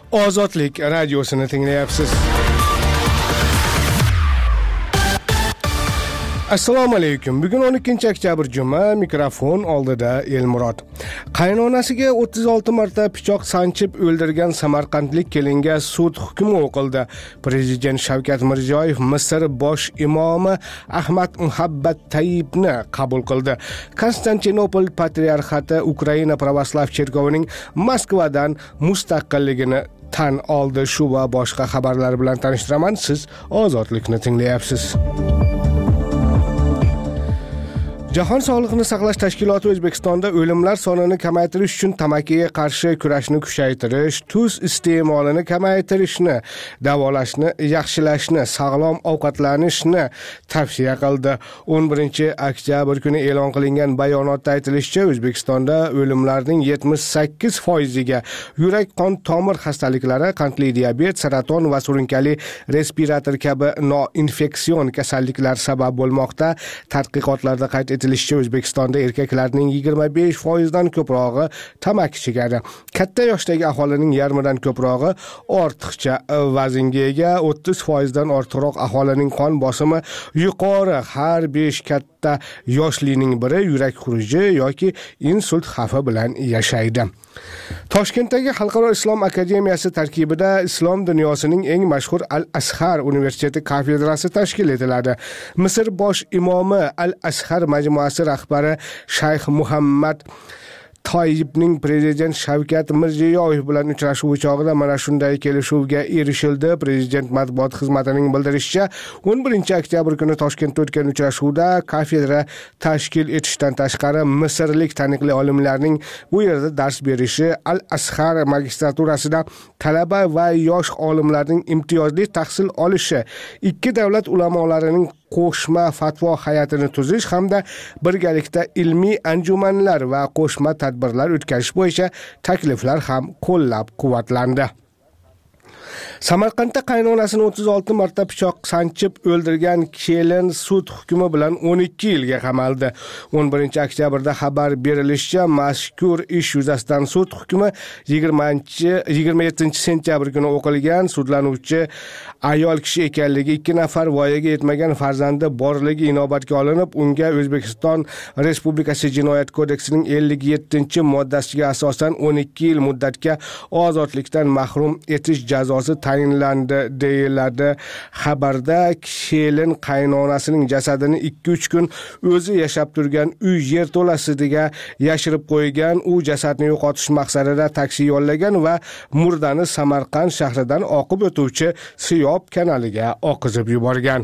Ozodlik radiosini tinglayapsiz. Assalomu alaykum. Bugun 12 oktyabr juma, mikrofon oldida Elmurod. Qaynonasiga 36 marta pichoq sanchib o'ldirgan samarqandlik kelinga sud hukmi o'qildi. Prezident Shavkat Mirziyoyev Misr bosh imomi Ahmad Muhabbat Tayyibni qabul qildi. Konstantinopol patriarxati Ukraina pravoslav cherkovining Moskvadan mustaqilligini tan oldi. Shu va boshqa xabarlar bilan tanishtiraman. Siz Ozodlikni tinglayapsiz. Jahon Sog'liqni saqlash tashkiloti O'zbekistonda o'limlar sonini kamaytirish uchun tamakiga qarshi kurashni kuchaytirish, tuz iste'molini kamaytirishni, davolashni yaxshilashni, sog'lom ovqatlanishni tavsiya qildi. 11 oktyabr kuni e'lon qilingan bayonotda aytilishicha, O'zbekistonda o'limlarning 78%ga yurak-qon tomir xastaliklari, qandli diabet, saraton va surunkali respirator kabi noinfeksion kasalliklar sabab bo'lmoqda. Tadqiqotlarda qayd etilishicha, O'zbekistonda erkaklarning 25% dan ko'prog'i tamaki chekadi. Katta yoshdagi aholining yarmidan ko'prog'i ortiqcha vaznga ega, 30% dan ortiqroq aholining qon bosimi yuqori, har 5 katta yoshlining biri yurak xuruji yoki insult xavfi bilan yashaydi. Toshkentdagi Xalqaro islom akademiyasi tarkibida islom dunyosining eng mashhur Al-Azhar universiteti kafedrasi tashkil etiladi. Misr bosh imomi Al-Azhar majmuasi rahbari Shayx Muhammad Tayyibning prezident Shavkat Mirziyoyev bilan uchrashuvi chog'ida mana shunday kelishuvga erishildi. Prezident matbuot xizmatining bildirishicha, 11 oktyabr kuni Toshkentda o'tgan uchrashuvda kafedra tashkil etishdan tashqari misrlik taniqli olimlarning bu yerda dars berishi, Al-Azhar magistraturasida talaba va yosh olimlarning imtiyozli tahsil olishi, ikki davlat ulamolarining qo'shma fatvo hay'atini tuzish hamda birgalikda ilmiy anjumanlar va qo'shma tadbirlar o'tkazish bo'yicha takliflar ham qo'llab-quvvatlandi. Samarqandda qaynonasini 36 marta pichoq sanchib o'ldirgan kelin sud hukmi bilan 12 yilga qamaldi. 11 oktyabrda xabar berilishicha, mazkur ish yuzasidan sud hukmi 27 sentyabr kuni o'qilgan. Sudlanuvchi ayol kishi ekanligi, 2 nafar voyaga yetmagan farzandi borligi inobatga olinib, unga O'zbekiston Respublikasi Jinoyat kodeksining 57-moddasiga asosan 12 yil muddatga ozodlikdan mahrum etish jazosi tayinlandi deyiladi. Xabarda kelin qaynonasining jasadini 2-3 kun o'zi yashab turgan uy yerto'lasiga yashirib qo'ygan, u jasadni yo'qotish maqsadida taksi yollagan va murdani Samarqand shahridan oqib o'tuvchi Siyob kanaliga oqizib yuborgan.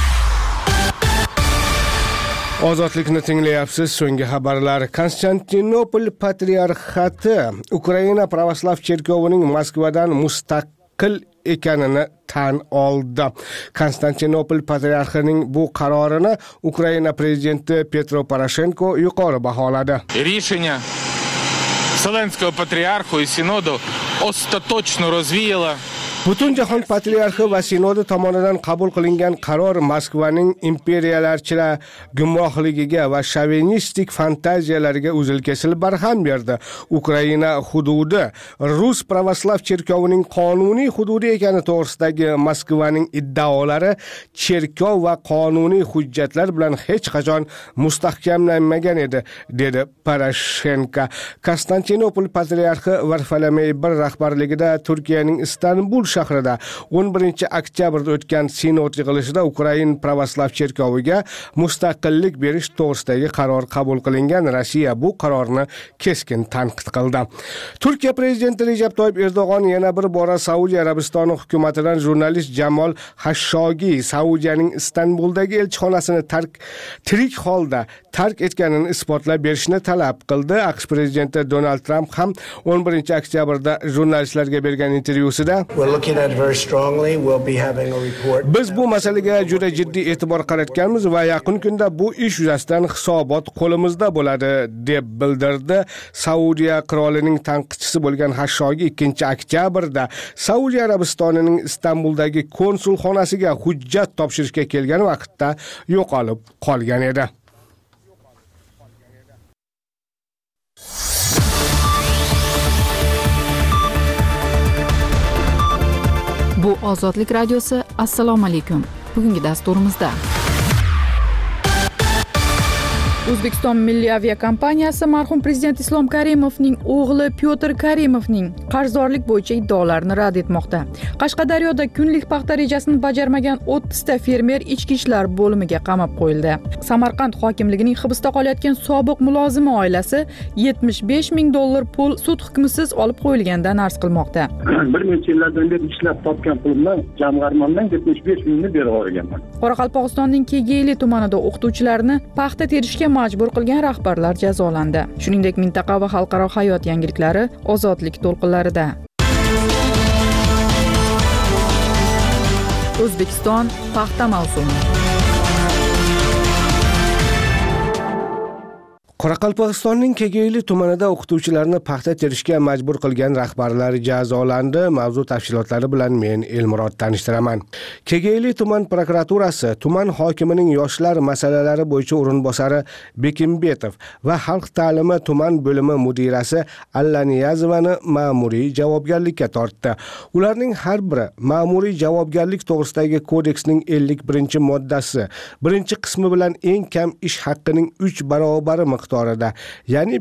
Ozodlikni tinglayapsiz. So'nggi xabarlar. Konstantinopol patriarxati Ukraina pravoslav cherkovining Moskvadan mustaqil ekanini tan oldi. Konstantinopol patriarxining bu qarorini Ukraina prezidenti Petro Poroshenko yuqori baholadi. Рішення Вселенського патріарху і синоду остаточно розвіяло. Butunjahon patriarxi va sinodi tomonidan qabul qilingan qaror Moskvaning imperiyalarchilar gumrohligiga va shovinistik fantaziyalariga uzil-kesil barham berdi. Ukraina hududi Rus pravoslav cherkovining qonuniy hududi ekani to'g'risidagi Moskvaning iddaolari cherkov va qonuniy hujjatlar bilan hech qachon mustahkamlanmagan edi, dedi Poroshenko. Konstantinopol patriarxi Varfolomey I rahbarligida Turkiyaning Istanbul shahrida 11 oktyabrda o'tgan sinod yig'ilishida Ukraina pravoslav cherkoviga mustaqillik berish to'g'risidagi qaror qabul qilingan. Rossiya bu qarorni keskin tanqid qildi. Turkiya prezidenti Recep Tayyip Erdo'g'on yana bir bora Saudiya Arabistoni hukumatidan jurnalist Jamol Xashoggi Saudiyaning Istanbuldagi elchixonasini tirik holda tark etganini isbotlab berishni talab qildi. AQSh prezidenti Donald Trump ham 11 oktyabrda jurnalistlarga bergan intervyusida biz bu masalaga juda jiddiy e'tibor qaratganmiz va yaqin kunda bu ish yuzasidan hisobot qo'limizda bo'ladi, deb bildirdi. Saudiya qirolining tanqidchisi bo'lgan Xashoggi 2 oktyabrda Saudiya Arabistonining Istanbuldagi konsulxonasiga hujjat topshirishga kelgan vaqtda yo'qolib qolgan edi. Ozodlik radiosi, assalomu alaykum. Bugungi dasturimizda O'zbekiston Milliy aviakompaniyasi marhum prezident Islom Karimovning o'g'li Pyotr Karimovning qarzdorlik bo'yicha iddaolarini rad etmoqda. Qashqadaryoda kunlik paxta rejasini bajarmagan 30 ta fermer ichki ishlar bo'limiga qamab qo'yildi. Samarqand hokimligining hibsda qolayotgan sobiq mulozimi oilasi $75,000 pul sud hukmisiz olib qo'yilganidan arz qilmoqda. Bir necha yillardan beri ishlab topgan pulimdan jamg'armamdan 75,000 berib yuborganman. Qoraqalpog'istonning Kegeyli tumanida o'qituvchilarni paxta terishga majbur qilgan rahbarlar jazolandi. Shuningdek, mintaqa va xalqaro hayot yangiliklari ozodlik to'lqinlarida. O'zbekiston paxta mavsumi. Qoraqalpog'istonning Kegeyli tumanida o'qituvchilarni paxta terishga majbur qilgan rahbarlar jazolandi. Mavzu tafsilotlari bilan men Elmurod tanishtiraman. Kegeyli tuman prokuraturasi tuman hokimining yoshlar masalalari bo'yicha o'rinbosari Bekimbetov va xalq ta'limi tuman bo'limi mudirasi Allaniyazovani ma'muriy javobgarlikka tortdi. Ularning har biri ma'muriy javobgarlik to'g'risidagi kodeksning 51-moddasi birinchi qismi bilan eng kam ish haqqining 3 barobari miqdorida, ya'ni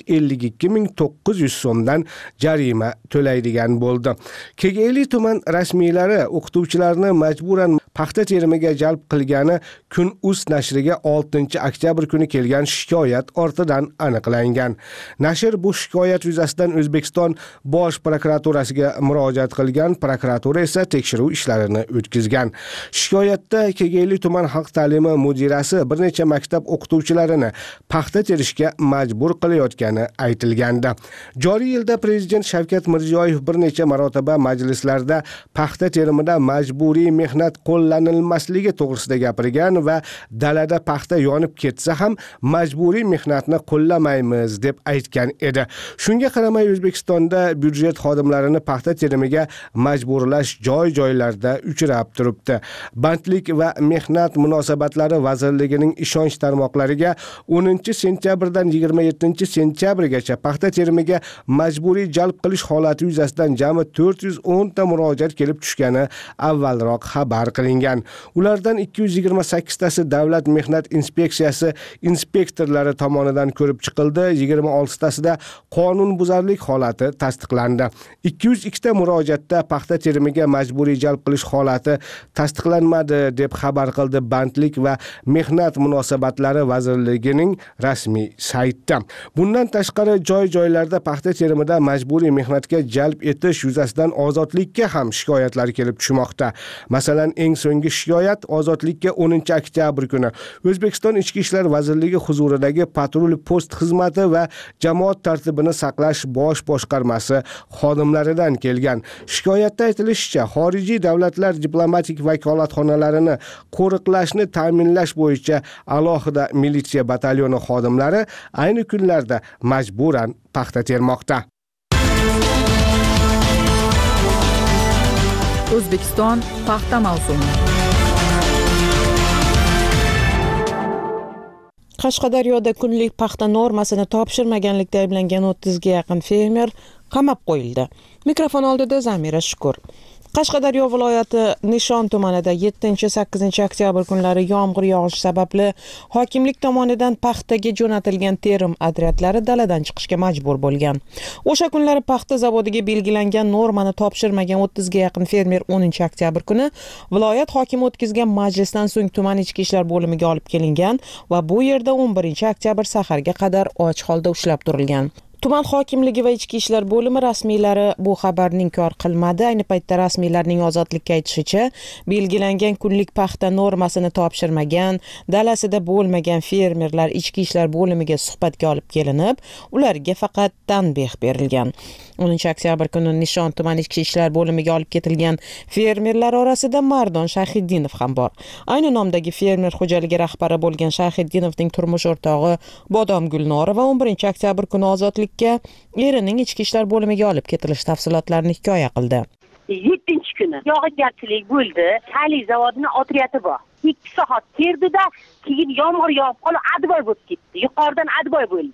552,900 so'mdan jarima to'laydigan bo'ldi. Kegeyli tuman rasmiylari o'qituvchilarni majburan paxta terimiga jalb qilgani Kun.uz nashriga 6-oktyabr kuni kelgan shikoyat ortidan aniqlangan. Nashr bu shikoyat yuzasidan O'zbekiston Bosh prokuraturasiga murojaat qilgan, prokuratura esa tekshiruv ishlarini o'tkazgan. Shikoyatda Kegeyli tuman xalq ta'limi mudirasi bir necha maktab o'qituvchilarini paxta terishga majbur qilayotgani aytilgandi. Joriy yilda prezident Shavkat Mirziyoyev bir necha marotaba majlislarda paxta terimida majburiy mehnat qo'llanilmasligi to'g'risida gapirgan va dalada paxta yonib ketsa ham majburiy mehnatni qo'llamaymiz deb aytgan edi. Shunga qaramay O'zbekistonda byudjet xodimlarini paxta terimiga majburlash joy-joylarda uchrab turibdi. Bandlik va mehnat munosabatlari vazirligining ishonch tarmoqlariga 10-sentyabrdan 27-sentyabrgacha paxta terimiga majburiy jalb qilish holati yuzasidan jami 410 ta murojaat kelib tushgani avvalroq xabar qilingan. Ulardan 228 tasi Davlat mehnat inspeksiyasi inspektorlari tomonidan ko'rib chiqildi, 26 tasida qonunbuzarlik holati tasdiqlandi. 202 ta murojaatda paxta terimiga majburiy jalb qilish holati tasdiqlanmadi deb xabar qildi Bandlik va mehnat munosabatlari vazirligining rasmiy saytda. Bundan tashqari joy-joylarda paxta terimida majburiy mehnatga jalb etish yuzasidan Ozodlikka ham shikoyatlar kelib tushmoqda. Masalan, eng so'nggi shikoyat Ozodlikka 10-oktyabr kuni O'zbekiston Ichki ishlar vazirligi huzuridagi patrul post xizmati va jamoat tartibini saqlash bosh boshqarmasi xodimlaridan kelgan. Shikoyatda aytilishicha, xorijiy davlatlar diplomatik vakolatxonalarini qo'riqlashni ta'minlash bo'yicha alohida militsiya batalyoni xodimlari ayni kunlarda majburan paxta termoqda. O'zbekiston paxta mavsumi. Qashqadaryoda kunlik paxta normasini topshirmaganlikda ayblangan 30 ga yaqin fermer qamab qo'yildi. Mikrofon oldida Zamira Shukur. Qashqadaryo viloyati Nishon tumanida 7-8 oktyabr kunlari yomg'ir yog'ishi sababli hokimlik tomonidan paxtaga jo'natilgan terim otryadlari daladan chiqishga majbur bo'lgan. O'sha kunlari paxta zavodiga belgilangan normani topshirmagan 30 ga yaqin fermer 10-oktyabr kuni viloyat hokimi o'tkazgan majlisdan so'ng tuman ichki ishlar bo'limiga olib kelingan va bu yerda 11-oktyabr saharga qadar och holda ushlab turilgan. Tuman hokimligi va ichki ishlar bo'limi rasmiylari bu xabarni inkor qilmadi. Ayni paytda rasmiylarning Ozodlikka aytishicha, belgilangan kunlik paxta normasini topshirmagan, dalasida bo'lmagan fermerlar ichki ishlar bo'limiga suhbatga olib kelinib, ularga faqat tanbeh berilgan. 10-oktyabr kuni Nishon tuman ichki ishlar bo'limiga olib ketilgan fermerlar orasida Mardon Shayxiddinov ham bor. Ayni nomdagi fermer xo'jaligi rahbari bo'lgan Shayxiddinovning turmush o'rtog'i Bodom Gulnorova 11-oktyabr kuni Ozodlik erining ichki ishlar bo'limiga olib ketilish tafsilotlarini hikoya qildi. 7-kuni yog'ingarchilik bo'ldi. Tali zavodining otryati bor. 2 soat terdida, keyin yomg'ir yog'ib qolib adboy bo'lib ketdi. Yuqoridan adboy bo'ldi.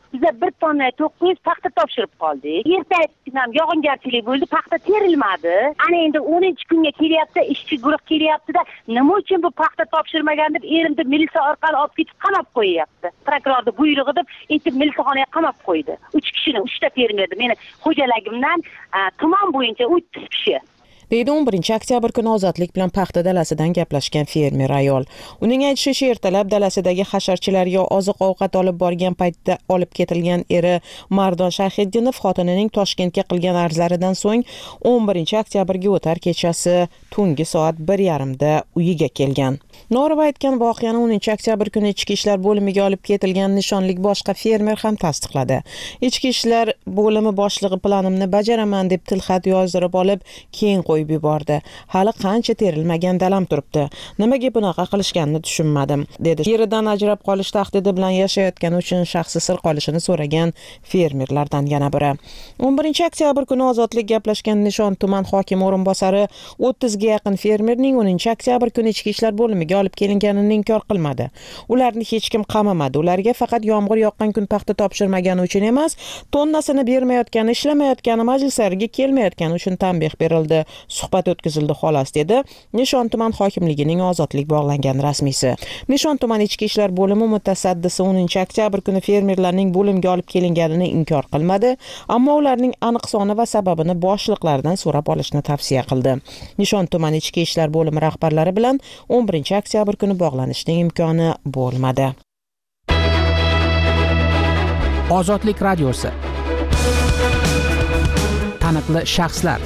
Biza 1 tonna 900 paxta topshirib qoldik. Ertasi ham yog'ingarchilik bo'ldi, paxta terilmadi. Ana endi 10-kunga kelyapti, ishchi guruh kelyapti-da, nima uchun bu paxta topshirmagan deb erimni militsiya orqali olib ketib qamab qo'yyapti. Prokurorning buyrug'i deb aytib militsiyaxonaga qamab qo'ydi. 3 kishini, 3 ta fermerni meni xo'jaligimdan tuman bo'yicha 30 kishi. deydi 11 oktyabr kuni ozodlik bilan paxta dalasidan gaplashgan fermer ayol. Uning aytishicha, ertalab dalasidagi hasharchilarga oziq-ovqat olib borgan paytda olib ketilgan eri Mardon Shahiddinov xotinining Toshkentga qilgan arzlaridan so'ng 11 oktyabrga o'tar kechasi tungi soat 1:30 da uyiga kelgan. Norova aytgan voqeani 10 oktyabr kuni Ichki ishlar bo'limiga olib ketilgan nishonlik boshqa fermer ham tasdiqladi. Ichki ishlar bo'limi boshlig'i planimni bajaraman deb tilxat yozdirib olib, keyin qo'yib yubordi. Hali qancha terilmagan dalam turibdi. Nimaga bunaqa qilishganini tushunmadim, dedi. Yeridan ajrab qolish tahdidi bilan yashayotgani uchun shaxsi sir qolishini so'ragan fermerlardan yana biri. 11 oktyabr kuni ozodlik gaplashgan Nishon tuman hokimi o'rinbosari 30 ga yaqin fermerning 10 oktyabr kuni Ichki ishlar bo'limiga olib kelinganini inkor qilmadi. Ularni hech kim qamamadi. Ularga faqat yomg'ir yoqqan kun paxta topshirmagani uchun emas, tonnasini bermayotgani, ishlamayotgani, majlislarga kelmayotgani uchun tanbeh berildi. Suhbat o'tkazildi xolos, dedi Nishon tuman hokimligining ozodlik bog'langan rasmiysi. Nishon tuman Ichki ishlar bo'limi mutasaddisi 10 oktyabr kuni fermerlarning bo'limga olib kelinganini inkor qilmadi, ammo ularning aniq soni va sababini boshliqlardan so'rab olishni tavsiya qildi. Nishon tuman Ichki ishlar bo'limi rahbarlari bilan 11 oktyabr kuni bog'lanishning imkoni bo'lmadi. Ozodlik radiosi. Taniqli shaxslar.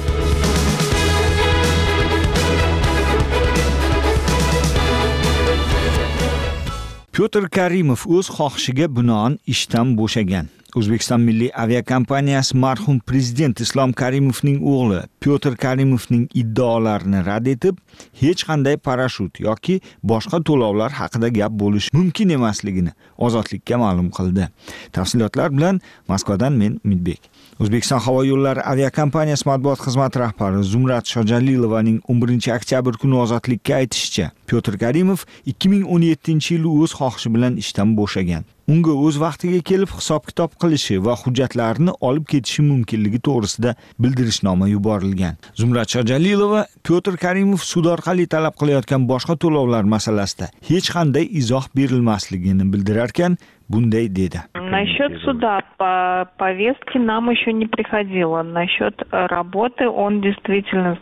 Pyotr Karimov o'z xohishiga binoan ishdan bo'shagan. O'zbekiston Milliy aviakompaniyasi marhum prezident Islom Karimovning o'g'li Pyotr Karimovning iddaolarini rad etib, hech qanday parashyut yoki boshqa to'lovlar haqida gap bo'lishi mumkin emasligini ozodlikka ma'lum qildi. Tafsilotlar bilan Moskvadan men Umidbek. O'zbekiston havo yo'llari aviakompaniyasi matbuot xizmati rahbari Zumrat Shojalilovaning 11 oktyabr kuni ozodlikka aytishicha, Pyotr Karimov 2017-yili o'z xohishi bilan ishdan bo'shagan. Unga o'z vaqtiga kelib hisob-kitob qilishi va hujjatlarini olib ketishi mumkinligi to'g'risida bildirishnoma yuborilgan. Zumrat Shojalilova Pyotr Karimov sud orqali talab qilayotgan boshqa to'lovlar masalasida hech qanday izoh berilmasligini bildirarkan, bunday dedi. Насчет суда по повестке нам еще не приходило. Насчет работы он действительно с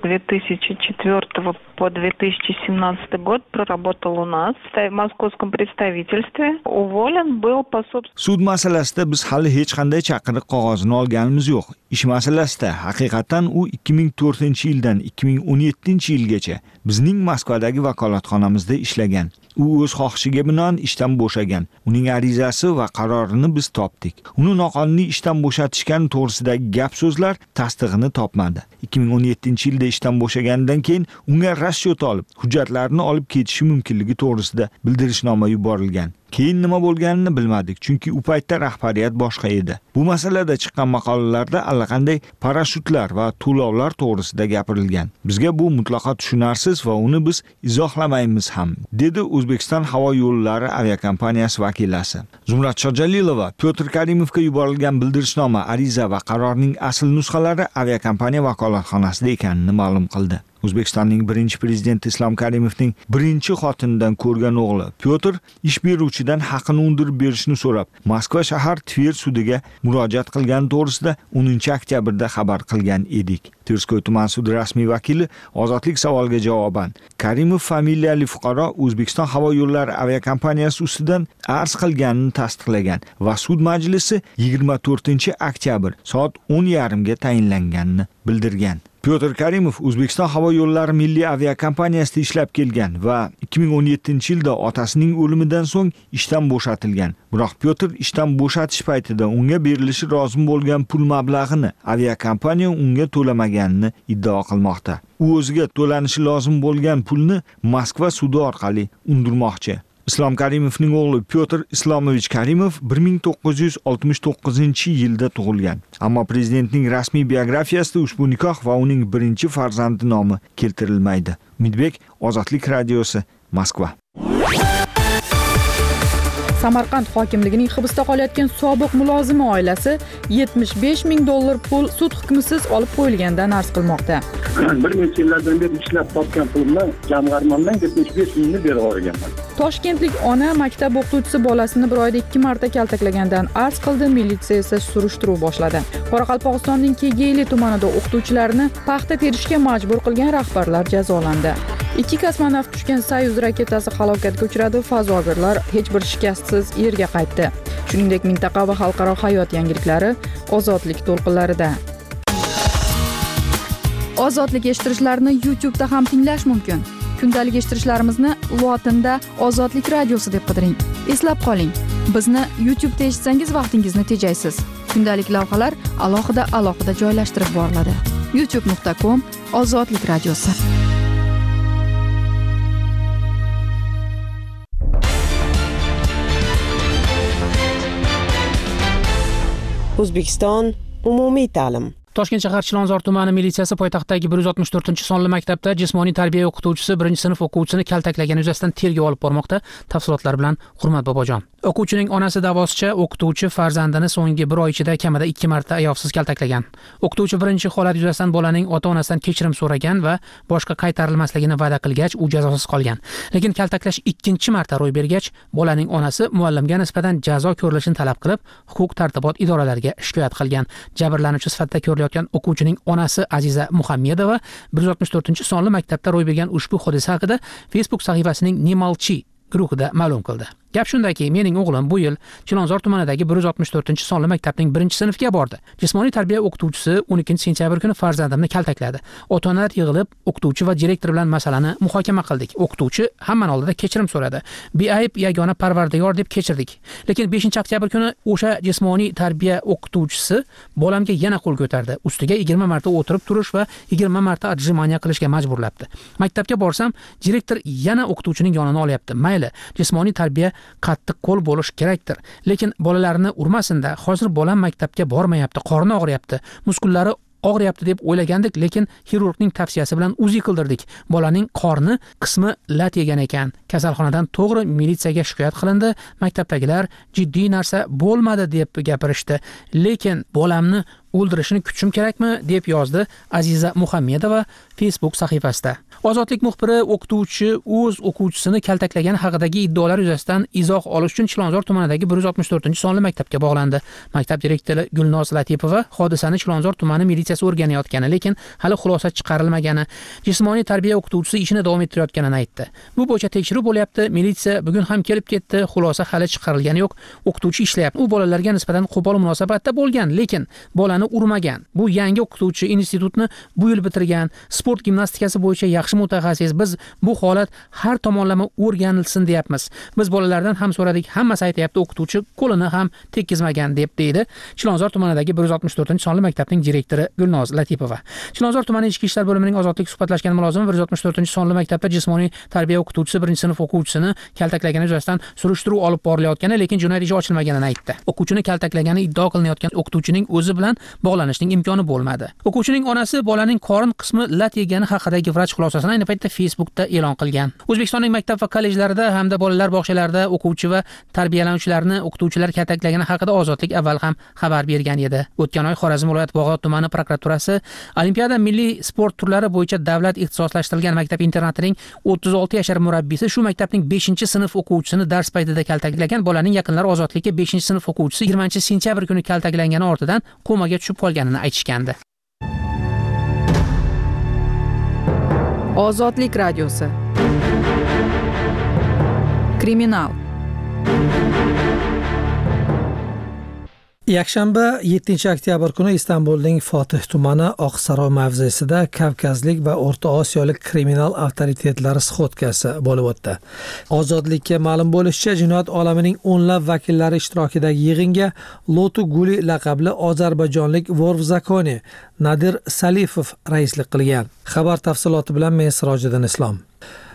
2004 по 2017 год проработал у нас в московском представительстве. Уволен был по собственному... Sud masalasida biz hali hech qanday chaqiriq qog'ozini olganimiz yo'q. Ish masalasida haqiqatan u 2004-yildan 2017-yilgacha bizning Moskvadagi vakolatxonamizda ishlagan. U o'z xohishiga binoan ishdan bo'shagan. Uning arizasi va qarorini biz topdik. Uni noqonuniy ishdan bo'shatishgani to'g'risidagi gap so'zlar tasdig'ini topmadi. 2017-yilda ishdan bo'shagandan keyin unga rashyot olib, hujjatlarini olib ketishi mumkinligi to'g'risida bildirishnoma yuborilgan. Keyin nima bo'lganini bilmadik, chunki u paytda rahbariyat boshqa edi. Bu masalada chiqqan maqolalarda allaqanday parashyutlar va to'lovlar to'g'risida gapirilgan. Bizga bu mutlaqo tushunarsiz va uni biz izohlamaymiz ham, dedi O'zbekiston havo yo'llari aviakompaniyasi vakilasi. Zumrat Shojalilova Pyotr Karimovga yuborilgan bildirishnoma, ariza va qarorning asl nusxalari aviakompaniya vakolatxonasida ekanini ma'lum qildi. O'zbekistonning birinchi prezidenti Islom Karimovning birinchi xotinidan ko'rgan o'g'li Pyotr ish beruvchidan haqini undirib berishni so'rab, Moskva shahar Tver sudiga murojaat qilgani to'g'risida 10 oktyabrda xabar qilgan edik. Terskoy tuman sudi rasmiy vakili ozodlik savoliga javoban, Karimov familiyali fuqaro O'zbekiston havo yo'llari aviakompaniyasi ustidan arz qilganini tasdiqlagan va sud majlisi 24 oktyabr soat 10:30 ga tayinlanganini bildirgan. Pyotr Karimov O'zbekiston havo yo'llari milliy aviakompaniyasida ishlab kelgan va 2017-yilda otasining o'limidan so'ng ishdan bo'shatilgan. Biroq Pyotr ishdan bo'shatish paytida unga berilishi lozim bo'lgan pul mablag'ini aviakompaniya unga to'lamaganini iddao qilmoqda. U o'ziga to'lanishi lozim bo'lgan pulni Moskva sudi orqali undirmoqchi. Islom Karimovning o'g'li Pyotr Islomovich Karimov 1969-yilda tug'ilgan. Ammo prezidentning rasmiy biografiyasida ushbu nikoh va uning birinchi farzandi nomi keltirilmaydi. Umidbek, Ozodlik radiosi, Moskva. Samarqand hokimligining hibsda qolayotgan sobiq mulozimi oilasi $75,000 pul sud hukmisiz olib qo'yilganidan arz qilmoqda. Bir necha yillardan beri ishlab topgan pulimni jamg'armamdan 75 mingni berib yuborganman. Toshkentlik ona maktab o'qituvchisi bolasini bir oyda 2 marta kaltaklagandan arz qildi, militsiya esa surishtiruv boshladi. Qoraqalpog'istonning Kegeyli tumanida o'qituvchilarni paxta terishga majbur qilgan rahbarlar jazolandi. 2 kosmonavt tushgan Soyuz raketasi halokatga uchradi, fazogirlar hech bir shikastsiz yerga qaytdi. Shuningdek, mintaqa va xalqaro hayot yangiliklari ozodlik to'lqinlarida. Ozodlik eshittirishlarni YouTube'da ham tinglash mumkin. Kundalik eshittirishlarimizni lotinda Ozodlik radiosi deb qidiring. Eslab qoling, bizni YouTube'da eshitsangiz vaqtingizni tejaysiz. Kundalik lavhalar alohida joylashtirib boriladi. youtube.com Ozodlik radiosi. O'zbekiston umumiy ta'lim. Toshkent shahar Chilonzor tumani militsiyasi poytaxtdagi 164-sonli maktabda jismoniy tarbiya o'qituvchisi 1-sinf o'quvchisini kaltaklagani yuzasidan tergov olib bormoqda. Tafsilotlar bilan Hurmat Bobojon. O'quvchining onasi da'vosicha, o'qituvchi farzandini so'nggi 1 oy ichida kamida 2 marta ayovsiz kaltaklagan. O'qituvchi birinchi holat yuzasidan bolaning ota-onasidan kechirim so'ragan va boshqa qaytarilmasligini va'da qilgach, u jazosiz qolgan. Lekin kaltaklash ikkinchi marta ro'y bergach, bolaning onasi muallimga nisbatan jazo ko'rilishini talab qilib, huquq-tartibot idoralariga shikoyat qilgan. Jabrlanuvchi sifatida ko'rilayotgan o'quvchining onasi Aziza Muhammedova 164-sonli maktabda ro'y bergan ushbu hodisa haqida Facebook sahifasining Nimalchi guruhida ma'lum qildi. Gap shundaki, mening o'g'lim bu yil Chilonzor tumanidagi 164-sonli maktabning 1-sinfga bordi. Jismoniy tarbiya o'qituvchisi 12-sentyabr kuni farzandimni kaltakladi. Ota-onalar yig'ilib, o'qituvchi va direktor bilan masalani muhokama qildik. O'qituvchi hamma oldida kechirim so'radi. Beayb yagona Parvardigor deb kechirdik. Lekin 5-oktyabr kuni o'sha jismoniy tarbiya o'qituvchisi bolamga yana qo'l ko'tardi. Ustiga 20 marta o'tirib turish va 20 marta отжимания qilishga majburlabdi. Maktabga borsam, direktor yana o'qituvchining yonini olyapti. Mayli, jismoniy tarbiya qattiq qo'l bo'lish kerakdir. Lekin bolalarni urmasinda, hozir bolam maktabga bormayapti, qorni og'riyapti, muskullari og'riyapti deb o'ylagandik, lekin xirurgning tavsiyasi bilan uzi qildirdik. Bolaning qorni qismi lat yegan ekan. Kasalxonadan to'g'ri militsiyaga shikoyat qilindi. Maktabdagilar jiddiy narsa bo'lmadi deb gapirishdi. Lekin bolamni o'ldirishini kutishim kerakmi deb yozdi Aziza Muhammedova Facebook sahifasida. Ozodlik muxbiri o'qituvchi o'z o'quvchisini kaltaklagani haqidagi iddaolar yuzasidan izoh olish uchun Chilonzor tumanidagi 164-sonli maktabga bog'landi. Maktab direktori Gulnoz Latipova hodisani Chilonzor tumani militsiyasi o'rganayotgani, lekin hali xulosa chiqarilmagani, jismoniy tarbiya o'qituvchisi ishini davom ettirayotganini aytdi. Bu bo'yicha tekshiruv bo'lyapti. Militsiya bugun ham kelib ketdi. Xulosa hali chiqarilgani yo'q. O'qituvchi ishlayapti. U bolalarga nisbatan qo'pol munosabatda bo'lgan, lekin bolani urmagan. Bu yangi o'qituvchi, institutni bu yil bitirgan, sport gimnastikasi bo'yicha yaxshi mutaxassis. Biz bu holat har tomonlama o'rganilsin deyapmiz. Biz bolalardan ham so'radik, hammasi aytayapti, o'qituvchi qo'lini ham tekkizmagan deb deydi Chilonzor tumanidagi 164-sonli maktabning direktori Gulnoz Latipova. Chilonzor tumani ichki ishlar bo'limining ozodlik suhbatlashgan mulozimi 164-sonli maktabda jismoniy tarbiya o'qituvchisi 1-sinf o'quvchisini kaltaklagani yuzasidan surishtiruv olib borilayotgani, lekin jinoyat ishi ochilmaganini aytdi. O'quvchini kaltaklagani iddao qilinayotgan o'qituvchining o'zi bilan bog'lanishning imkoni bo'lmadi. O'quvchining onasi bolaning qorin qismi lat yegani haqidagi vrach xulosasini ayni paytda Facebookda e'lon qilgan. O'zbekistonning maktab va kollejlarida hamda bolalar bog'chalarida o'quvchi va tarbiyalanuvchilarni o'qituvchilar kaltaklagani haqida Ozodlik avval ham xabar bergan edi. O'tgan oy Xorazm viloyat Bog'ot tumani prokuraturasi Olimpiada milliy sport turlari bo'yicha davlat ixtisoslashtirilgan maktab internatining 36 yashar murabbiysi shu maktabning 5-sinf o'quvchisini dars paytida kaltaklagan. Bolaning yaqinlari Ozodlikka 5-sinf o'quvchisi 20-sentyabr kuni kaltaklangani ortidan komaga tushib qolganini aytishgandi. Ozodlik radiosi. Kriminal. Yakshanba 7-oktyabr kuni Istanbulning Fotih tumani Oqsaroy mavzesida Kavkazlik va O'rta Osiyolik kriminal avtoritetlari sxotkasi bo'lib o'tdi. Ozodlikka ma'lum bo'lishicha, jinoyat olamining o'nlab vakillari ishtirokidagi yig'inga Lotu Guli laqabli ozarbayjonlik Vorvzakoni Nadir Salifov raislik qilgan. Xabar tafsiloti bilan men Sirojiddin Islom.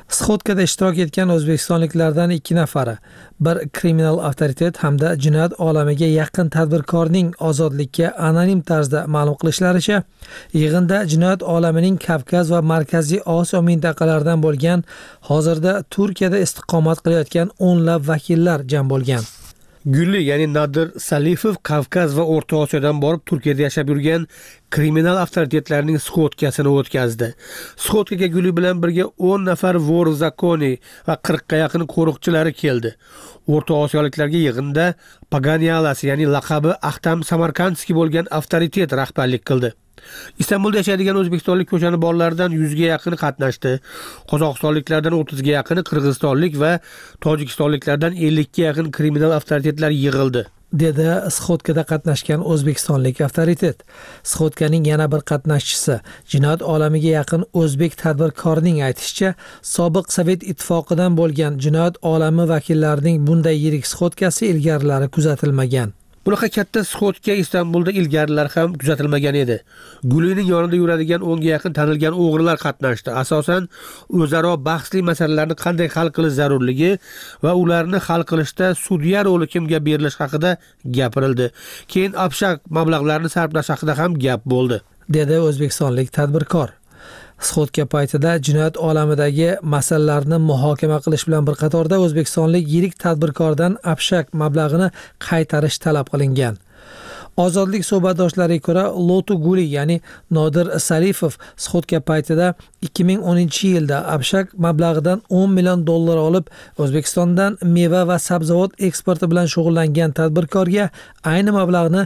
Sxotkada ishtirok etgan o'zbekistonliklardan 2 nafari, bir kriminal avtoritet hamda jinoyat olamiga yaqin tadbirkorning ozodlikka anonim tarzda ma'lum qilishlaricha, yig'inda jinoyat olamining Kavkaz va Markaziy Osiyo mintaqalaridan bo'lgan, hozirda Turkiyada istiqomat qilayotgan o'nlab vakillar jam bo'lgan. Gulli, ya'ni Nadir Salifov Kavkaz va O'rta Osiyodan borib Turkiyada yashab yurgan kriminal avtoritetlarning sxotkasini o'tkazdi. Sxotkaga Gulli bilan birga 10 nafar vor zakoni va 40 ga yaqin qo'riqchilari keldi. O'rta Osiyoliklarga yig'inda Paganyalas, ya'ni laqabi Ahtam Samarkandskiy bo'lgan avtoritet rahbarlik qildi. Istanbulda yashaydigan o'zbekistonlik ko'chani borlaridan 100 ga yaqini qatnashdi. Qozog'istonliklardan 30 ga yaqini, qirg'izistonlik va tojikistonliklardan 50 ga yaqin kriminal avtoritetlar yig'ildi, dedi Sxotkada qatnashgan o'zbekistonlik avtoritet. Sxotkaning yana bir qatnashchisi, jinoyat olamiga yaqin o'zbek tadbirkorning aytishicha, sobiq Sovet ittifoqidan bo'lgan jinoyat olami vakillarining bunday yirik sxotkasi ilgarilari kuzatilmagan. Bunaqa katta sxotka Istanbulda ilgarilar ham kuzatilmagan edi. Gulining yonida yuradigan 10 ga yaqin tanilgan o'g'rilar qatnashdi. Asosan o'zaro bahsli masalalarni qanday hal qilish zarurligi va ularni hal qilishda sudya roli kimga berilishi haqida gapirildi. Keyin abshak mablag'larni sarflash haqida ham gap bo'ldi, dedi o'zbekistonlik tadbirkor. Sxotka paytida jinoyat olamidagi masalalarni muhokama qilish bilan bir qatorda o'zbekistonlik yirik tadbirkordan abshak mablag'ini qaytarish talab qilingan. Ozodlik suhbatdoshlariga ko'ra, Lotu Guli, ya'ni Nodir Salifov sxotka paytida 2010-yilda abshak mablag'idan $10 million olib, O'zbekistondan meva va sabzavot eksporti bilan shug'ullangan tadbirkorga ayni mablag'ni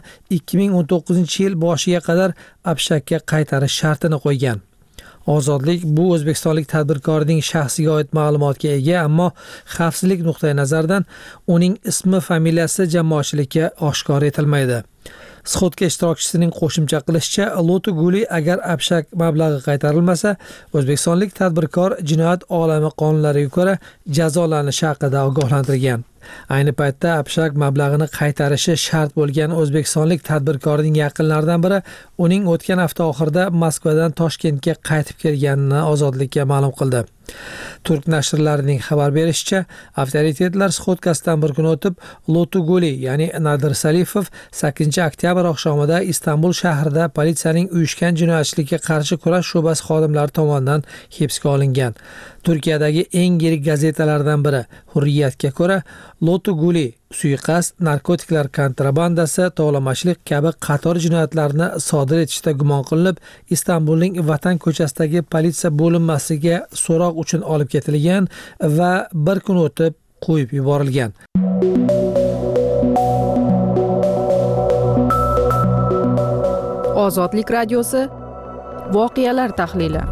2019-yil boshiga qadar abshakka qaytarish shartini qo'ygan. Ozodlik bu o'zbekistonlik tadbirkorning shaxsiga oid ma'lumotga ega, ammo xavfsizlik nuqtai nazaridan uning ismi, familiyasi jamoatchilikka oshkor etilmaydi. Sxotka ishtirokchisining qo'shimcha qilishicha, Lotu Guli agar abshak mablag'i qaytarilmasa, o'zbekistonlik tadbirkor jinoyat olami qonunlariga ko'ra jazolanishi haqida ogohlantirgan. Ayni paytda abshak mablag'ini qaytarishi shart bo'lgan o'zbekistonlik tadbirkorning yaqinlaridan biri uning o'tgan hafta oxirida Moskvadan Toshkentga qaytib kelganini Ozodlikka ma'lum qildi. Turk nashrlarining xabar berishicha, avtoritetlar sxotkasidan bir kun o'tib, Lotu Guli, ya'ni Nadir Salifov 8-oktyabr oqshomida Istanbul shahrida politsiyaning uyushgan jinoyatchilikka qarshi kurash sho'basi xodimlari tomonidan hibsga olingan. Turkiyadagi eng yirik gazetalardan biri Hurriyatga ko'ra, Lotu Guli suiqasd, narkotiklar kontrabandasi, tovlamachilik kabi qator jinoyatlarni sodir etishda gumon qilinib, Istanbulning Vatan ko'chasidagi politsiya bo'linmasiga so'roq uchun olib ketilgan va bir kun o'tib qo'yib yuborilgan. Ozodlik radiosi voqealar tahlili.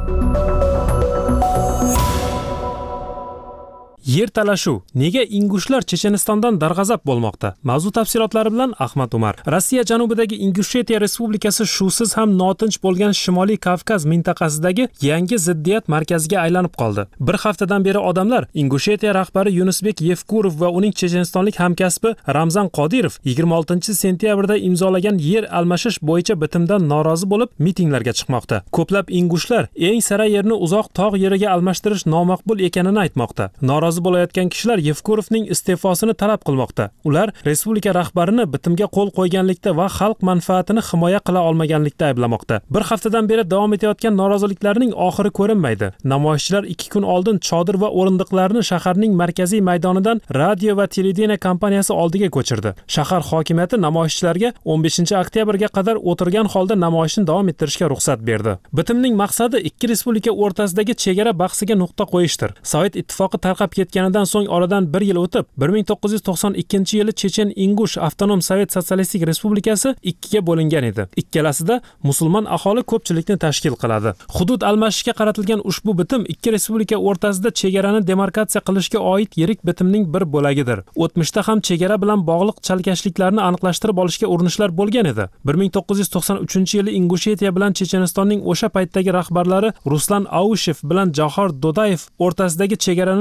Yer talashuv. Nega ingushlar Chechenistondan darg'azab bo'lmoqda? Mavzu tafsilotlari bilan Ahmad Umar. Rossiya janubidagi Ingushetiya Respublikasi shusiz ham notinch bo'lgan Shimoliy Kavkaz mintaqasidagi yangi ziddiyat markaziga aylanib qoldi. Bir haftadan beri odamlar Ingushetiya rahbari Yunusbek Yevkurov va uning chechenistonlik hamkasbi Ramzan Qodirov 26-sentyabrda imzolagan yer almashish bo'yicha bitimdan norozi bo'lib mitinglarga chiqmoqda. Ko'plab ingushlar eng sara yerni uzoq tog' yeriga almashtirish nomaqbul ekanini aytmoqda. Norozi bo'layotgan kishilar Yevkurovning iste'fosini talab qilmoqda. Ular respublika rahbarini bitimga qo'l qo'yganlikda va xalq manfaatini himoya qila olmaganlikda ayblamoqda. Bir haftadan beri davom etayotgan noroziliklarning oxiri ko'rinmaydi. Namoyishchilar 2 kun oldin chodir va o'rindiqlarni shaharning markaziy maydonidan radio va televideniya kompaniyasi oldiga ko'chirdi. Shahar hokimiyati namoyishchilarga 15-oktyabrga qadar o'tirgan holda namoyishni davom ettirishga ruxsat berdi. Bitimning maqsadi ikki respublika o'rtasidagi chegara bahsiga nuqta qo'yishdir. Sovet ittifoqi tarqab ketganidan so'ng oradan 1 yil o'tib, 1992-yili Chechen-Ingush avtonom Sovet sotsialistik respublikasi ikkiga bo'lingan edi. Ikkalasida musulmon aholi ko'pchilikni tashkil qiladi. Hudud almashishga qaratilgan ushbu bitim ikki respublika o'rtasida chegarani demarkatsiya qilishga oid yirik bitimning bir bo'lagidir. O'tmishda ham chegara bilan bog'liq chalkashliklarni aniqlashtirib olishga urinishlar bo'lgan edi. 1993-yili Ingushetiya bilan Chechenistonning o'sha paytdagi rahbarlari Ruslan Aushev bilan Johor Dodayev o'rtasidagi chegarani demarkatsiya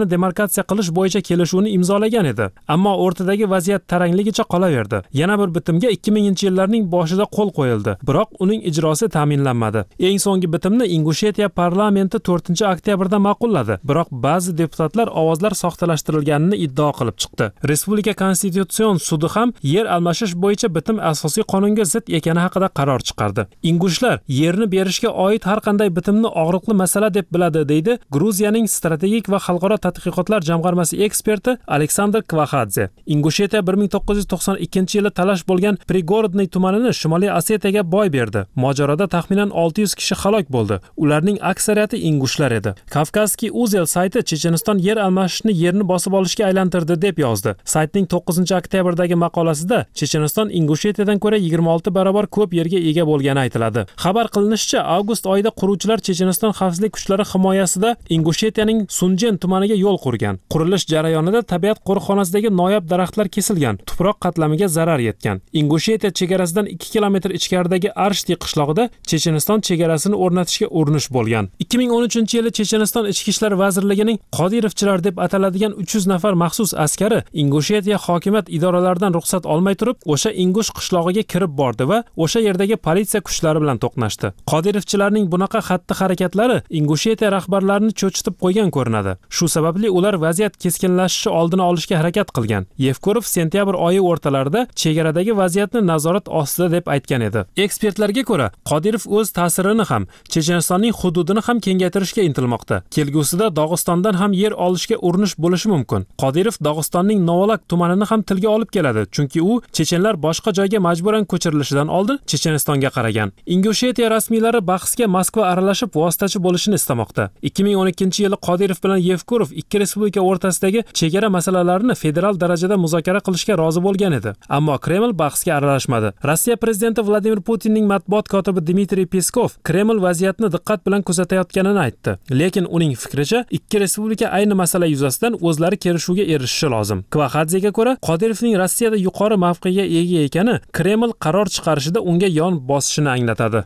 ekspluatatsiya qilish bo'yicha kelishuvni imzolagan edi. Ammo o'rtadagi vaziyat tarangligicha qolaverdi. Yana bir bitimga 2000-yillarning boshida qo'l qo'yildi, biroq uning ijrosi ta'minlanmadi. Eng so'nggi bitimni Ingushetiya parlamenti 4-oktyabrda ma'qulladi, biroq ba'zi deputatlar ovozlar soxtalashtirilganini iddao qilib chiqdi. Respublika konstitutsion sudi ham yer almashish bo'yicha bitim asosiy qonunga zid ekani haqida qaror chiqardi. Ingushlar yerni berishga oid har qanday bitimni og'riqli masala deb biladi, deydi Gruziyaning strategik va xalqaro tadqiqotlar jamg'armasi eksperti Aleksandr Kvaxadze. Ingushetiya 1992-yili talash bo'lgan Prigorodniy tumanini Shimoliy Osetiyaga boy berdi. Mojaroda taxminan 600 kishi halok bo'ldi. Ularning aksariyati ingushlar edi. Kavkazskiy Uzel sayti Checheniston yer almashishni yerni bosib olishga aylantirdi deb yozdi. Saytning 9-oktyabrdagi maqolasida Checheniston Ingushetiyadan ko'ra 26 barobar ko'p yerga ega bo'lgani aytiladi. Xabar qilinishicha, avgust oyida quruvchilar Checheniston xavfsizlik kuchlari himoyasida Ingushetiyaning Sunjen tumaniga yo'l qurgan. Qurilish jarayonida tabiat qo'riqxonasidagi noyob daraxtlar kesilgan, tuproq qatlamiga zarar yetgan. Ingushetiya chegarasidan 2 kilometr ichkaridagi Arshti qishlog'ida Checheniston chegarasini o'rnatishga urinish bo'lgan. 2013-yili Checheniston ichki ishlar vazirligining Qodirovchilar deb ataladigan 300 nafar maxsus askari Ingushetiya hokimiyat idoralaridan ruxsat olmay turib, o'sha Ingush qishlog'iga kirib bordi va o'sha yerdagi politsiya kuchlari bilan to'qnashdi. Qodirovchilarning bunaqa xatti-harakatlari Ingushetiya rahbarlarini cho'chitib qo'ygan ko'rinadi. Shu sababli ular vaziyat keskinlashishi oldini olishga harakat qilgan. Yevkurov sentyabr oyi o'rtalarida chegaradagi vaziyatni nazorat ostida deb aytgan edi. Ekspertlarga ko'ra, Qodirov o'z ta'sirini ham, Chechenistonning hududini ham kengaytirishga intilmoqda. Kelgusida Dog'istondan ham yer olishga urinish bo'lishi mumkin. Qodirov Dog'istonning Novolak tumanini ham tilga olib keladi, chunki u chechenlar boshqa joyga majburan ko'chirilishidan oldin Chechenistonga qaragan. Ingushetiya rasmiylari bahsga Moskva aralashib vositachi bo'lishini istamoqda. 2012-yili Qodirov bilan Yevkurov ikki respublika o'rtasidagi chegara masalalarini federal darajada muzokara qilishga rozi bo'lgan edi. Ammo Kreml bahsga aralashmadi. Rossiya prezidenti Vladimir Putinning matbuot kotibi Dmitriy Peskov Kreml vaziyatni diqqat bilan kuzatayotganini aytdi. Lekin uning fikricha, ikki respublika ayni masala yuzasidan o'zlari kelishuvga erishishi lozim. Kvaxadzega ko'ra, Qodirovning Rossiyada yuqori mavqega ega ekani Kreml qaror chiqarishida unga yon bosishini anglatadi.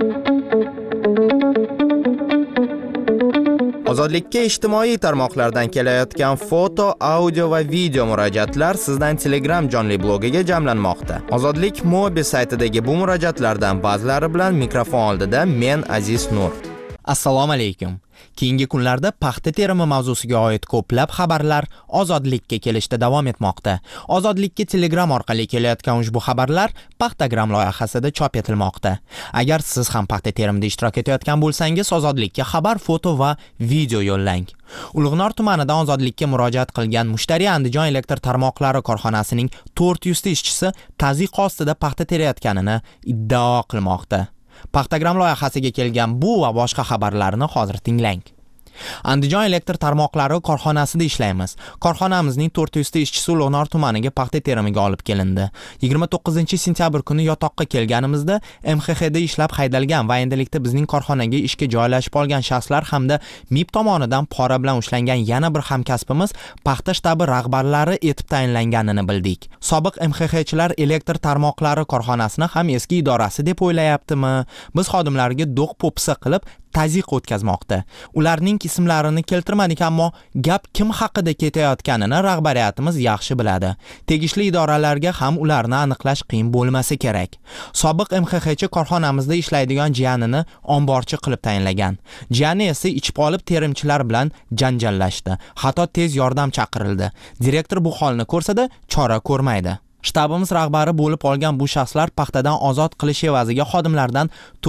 Ozodlikka ijtimoiy tarmoqlardan kelayotgan foto, audio va video murojaatlar sizdan Telegram jonli blogiga jamlanmoqda. Ozodlik mobil saytidagi bu murojaatlardan ba'zilari bilan mikrofon oldida men Aziz Nur. Assalomu alaykum. Keyingi kunlarda paxta terimi mavzusiga oid ko'plab xabarlar Ozodlikka kelishda davom etmoqda. Ozodlikka Telegram orqali kelayotgan ushbu xabarlar Paxtagram loyihasida chop etilmoqda. Agar siz ham paxta terimida ishtirok etayotgan bo'lsangiz, Ozodlikka xabar, foto va video yo'llang. Ulug'nor tumanidan Ozodlikka murojaat qilgan mushtariy Andijon elektr tarmoqlari korxonasining 400 ta ishchisi tazyiq ostida paxta terayotganini iddao qilmoqda. Paxtagram loyihasiga kelgan bu va boshqa xabarlarni hozir tinglang. Andijon elektr tarmoqlari korxonasida ishlaymiz. Korxonamizning 400 ta ishchisi Ulug'nor tumaniga paxta terimiga olib kelindi. 29-sentyabr kuni yotoqqa kelganimizda MXXda ishlab haydalgan va endilikda bizning korxonaga ishga joylashib olgan shaxslar hamda MIB tomonidan pora bilan ushlangan yana bir hamkasbimiz paxta shtabi rahbarlari etib tayinlanganini bildik. Sobiq MXXchilar elektr tarmoqlari korxonasini ham eski idorasi deb o'ylayaptimi? Biz xodimlarga do'q popsa qilib tazyiq o'tkazmoqda. Ularning ismlarini keltirmadik, ammo gap kim haqida ketayotganini rahbariyatimiz yaxshi biladi. Tegishli idoralarga ham ularni aniqlash qiyin bo'lmasa kerak. Sobiq MXXchi korxonamizda ishlaydigan jiyanini omborchi qilib tayinlagan. Jiyani esa ichib olib terimchilar bilan janjallashdi. Hatto tez yordam chaqirildi. Direktor bu holni ko'rsada chora ko'rmaydi. Shtabimiz rahbari bo'lib olgan bu shaxslar paxtadan ozod qilish evaziga xodimlardan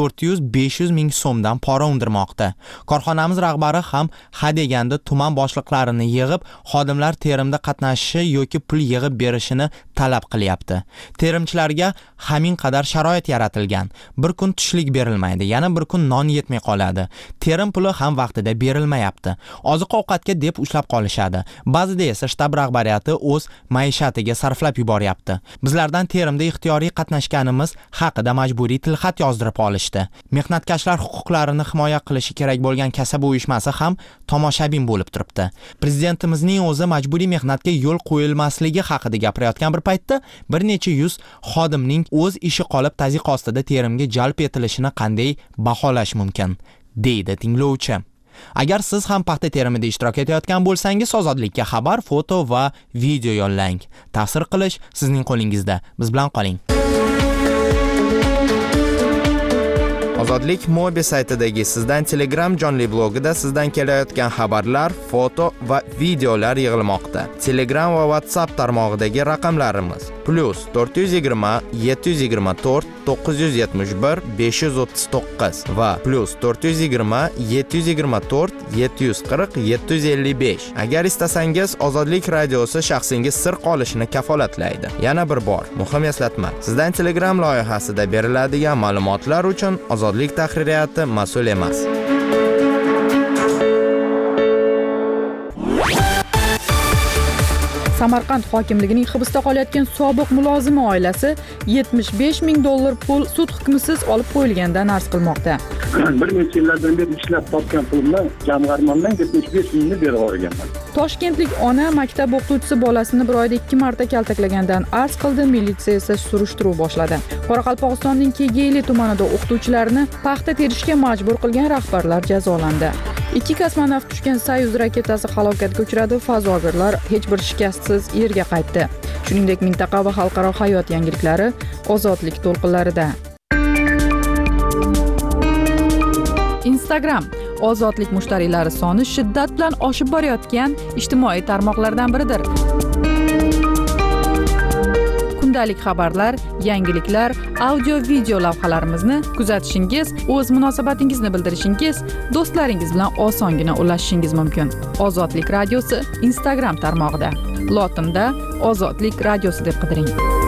400-500 ming so'mdan pora undirmoqda. Korxonamiz rahbari ham hadeganda tuman boshliqlarini yig'ib, xodimlar terimda qatnashishi yoki pul yig'ib berishini talab qilyapti. Terimchilarga hamin qadar sharoit yaratilgan. Bir kun tushlik berilmaydi, yana bir kun non yetmay qoladi. Terim puli ham vaqtida berilmayapti. Oziq-ovqatga deb ushlab qolishadi. Ba'zida esa shtab rahbariyati o'z maishatiga sarflab yuboryapti. Bizlardan terimda ixtiyoriy qatnashganimiz haqida majburiy tilxat yozdirib olishdi. Mehnatkashlar huquqlarini himoya qilishi kerak bo'lgan kasaba uyushmasi ham tomoshabin bo'lib turibdi. Prezidentimizning o'zi majburiy mehnatga yo'l qo'yilmasligi haqida gapirayotgan bir paytda bir necha yuz xodimning o'z ishi qolib tazyiq ostida terimga jalb etilishini qanday baholash mumkin, deydi tinglovchi. Agar siz ham paxta terimida ishtirok etayotgan bo'lsangiz, Ozodlikka xabar, foto va video yo'llang. Ta'sir qilish sizning qo'lingizda. Biz bilan qoling. Ozodlik Mobi saytidagi sizdan Telegram jonli blogida sizdan kelayotgan xabarlar, foto va videolar yig'ilmoqda. Telegram va WhatsApp tarmog'idagi raqamlarimiz +420 724 971 539 va +420 724 740 755. Agar istasangiz, Ozodlik radiosi shaxsingiz sir qolishini kafolatlaydi. Yana bir bor, muhim eslatma. Sizdan Telegram loyihasida beriladigan ma'lumotlar uchun Ozodlik tahririyati mas'ul emas. Samarqand hokimligining hibsda qolayotgan sobiq mulozimi oilasi $75,000 pul sud hukmisiz olib qo'yilganidan arz qilmoqda. Bir necha yillardan beri ishlab topgan pulimni jamg'armondan 75 mingni berib yuborganman. Toshkentlik ona maktab o'qituvchisi bolasini bir oyda 2 marta kaltaklagandan arz qildi, militsiya esa surishtiruv boshladi. Qoraqalpog'istonning Kegeyli tumanida o'qituvchilarni paxta terishga majbur qilgan rahbarlar jazolandi. 2 kosmonavt tushgan Soyuz raketasi halokatga uchradi, fazogirlar hech bir shikastsiz yerga qaytdi. Shuningdek, mintaqa va xalqaro hayot yangiliklari Ozodlik to'lqinlarida. Instagram Ozodlik mushtariylari soni shiddat bilan oshib borayotgan ijtimoiy tarmoqlardan biridir. Kundalik xabarlar, yangiliklar, audio-video lavhalarimizni kuzatishingiz, o'z munosabatingizni bildirishingiz, do'stlaringiz bilan osongina ulashishingiz mumkin. Ozodlik radiosi Instagram tarmog'ida. Lotinda Ozodlik radiosi deb qidiring.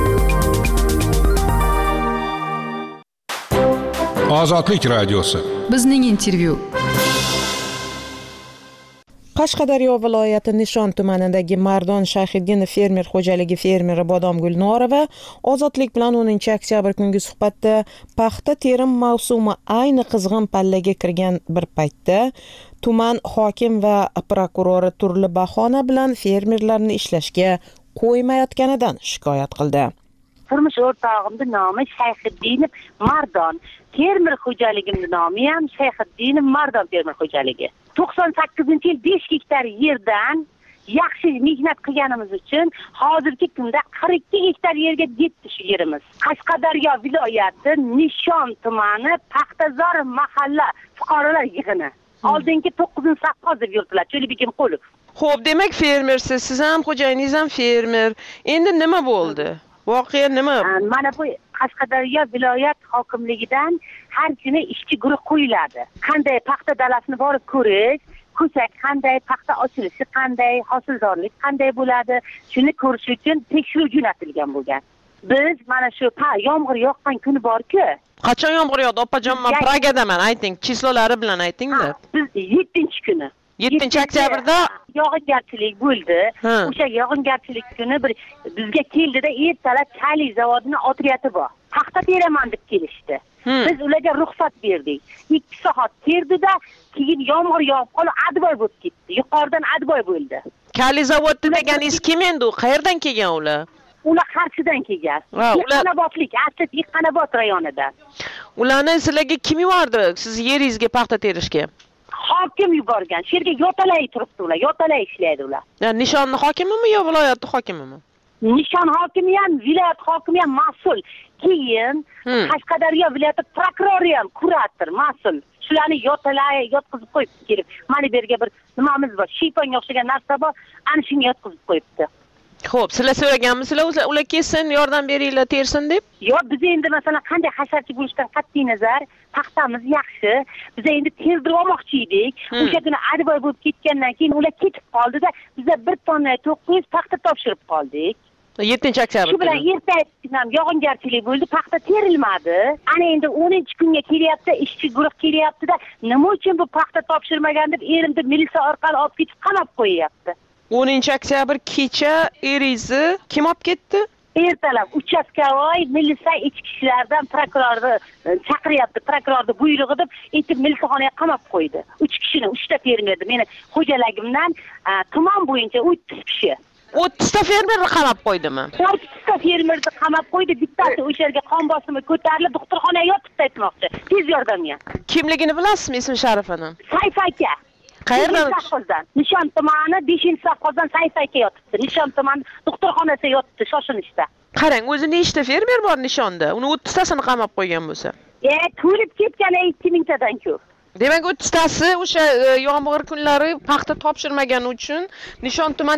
Ozodlik radiosi. Bizning intervyu. Qashqadaryo viloyati Nishon tumanidagi Mardon Shayxiddinov fermer xo'jaligi fermeri Bodomgul Norova Ozodlik bilan 10-oktyabr kungi suhbatda paxta terim mavsumi ayni qizg'in pallaga kirgan bir paytda tuman hokim va prokurori turli bahona bilan fermerlarni ishlashga qo'ymayotganidan shikoyat qildi. Turmush o'rtog'imning nomi Shayxiddinov Mardon. Fermer xo'jaligimning nomi ham Shayxiddinov Mardon fermer xo'jaligi. 98-yil 5 gektar yerdan yaxshi mehnat qilganimiz uchun hozirgi kunda 42 gektar yerga yetdi shu yerimiz. Qashqadaryo viloyati Nishon tumani Paxtazor mahalla fuqarolar yig'ini. Oldingi 9-safhaz deb yurtdilar, Cho'libekim Qulov. Xo'p, demak fermersiz, siz ham xo'jayiningiz ham fermer. Endi nima bo'ldi? Voqea nima? Mana bu Qashqadaryo viloyat hokimligidan har kuni ishchi guruh qo'yiladi. Qanday paxta dalasini borib ko'rish, ko'sak qanday, paxta ochilishi qanday, hosildorlik qanday bo'ladi, shuni ko'rish uchun tekshiruv jo'natilgan bo'lgan. Biz mana shu yomg'ir yoqqan kuni bor-ku. Qachon yomg'ir yog'di, opajon? Men Pragadaman, ayting, chislolari bilan ayting-da. Biz 7-kuni 7-oktyabrda yog'ingarchilik bo'ldi. O'sha yog'ingarchilik kuni bizga keldida ertalab Chali zavodining otryati bor. Paxta teraman deb kelishdi. Biz ularga ruxsat berdik. 2 soat terdida, keyin yomg'ir yog'ib qolib, advoy bo'lib ketdi. Yuqoridan advoy bo'ldi. Chali zavodi deganingiz kim endi? Qayerdan kelgan ular? Ular Qarshidan kelgan. Qanabotlik, asli Qanabot rayonidan. Ularni sizlarga kim yubordi? Siz yeringizga paxta terishga? Hokim yuborgan. Shu yerga yotalay turibdi ular, yotalay ishlaydi ular. Nishonni hokimimi yo viloyatning hokimimi? Nishon hokimi ham, viloyat hokimi ham mas'ul. Keyin Qashqadaryo viloyati prokurori ham kurator, mas'ul. Shularni yotalay yotqizib qo'yibdi kelib. Mana bu yerga bir nimamiz bor, shiyponga o'xshagan narsa bor, ana shuni yotqizib qo'yibdi. Xo'p, sizlar so'raganmisizlar, ular kelsin, yordam beringlar, tersin deb? Yo'q, biz endi masalan qanday hasharchi bo'lishdan qat'iy nazar, paxtamiz yaxshi. Biz endi terdirib olmoqchi edik. O'sha kuni advoy bo'lib ketgandan keyin ular ketib qoldi-da, biz 1 tonna 900 paxta topshirib qoldik. 7-oktyabr. Shu bilan ertasi ham yog'ingarchilik bo'ldi, paxta terilmadi. Ana endi 10-kunga kelyapti, ishchi guruh kelyapti-da, nima uchun bu paxta topshirmagan deb erimni militsiya orqali olib ketib qamab qo'yyapti. 10-oktyabr kecha eringizni kim olib ketdi? Ertalab uchastkavoy militsiya ichki ishlardan prokurorni chaqiryapti. Prokurorning buyrug'i deb aytib militsiyaxonaga qamab qo'ydi. 3 kishini, 3 ta fermerni, meni xo'jaligimdan tuman bo'yicha 30 kishi. 30 ta fermerni qamab qo'ydimi? 30 ta fermerni qamab qo'ydi. Bittasi o'sha yerga qon bosimi ko'tarilib, doktorxonaga yotibdi aytmoqchi. Tez yordamga. Kimligini bilasizmi, ismi sharifini? Sayf aka. Qayerdan? Nishon tumani 5-safxozdan sayfayga yotibdi. Nishon tumani doktorxonasiga yotibdi shoshinishda. Qarang, o'zi nechta fermer bor Nishonda? Uni 30 tasini qamab qo'ygan bo'lsa. To'lib ketgan 2000 tadan ko'p. Demak, 30 tasi o'sha yomg'ir kunlari paxta topshirmagani uchun Nishon tumani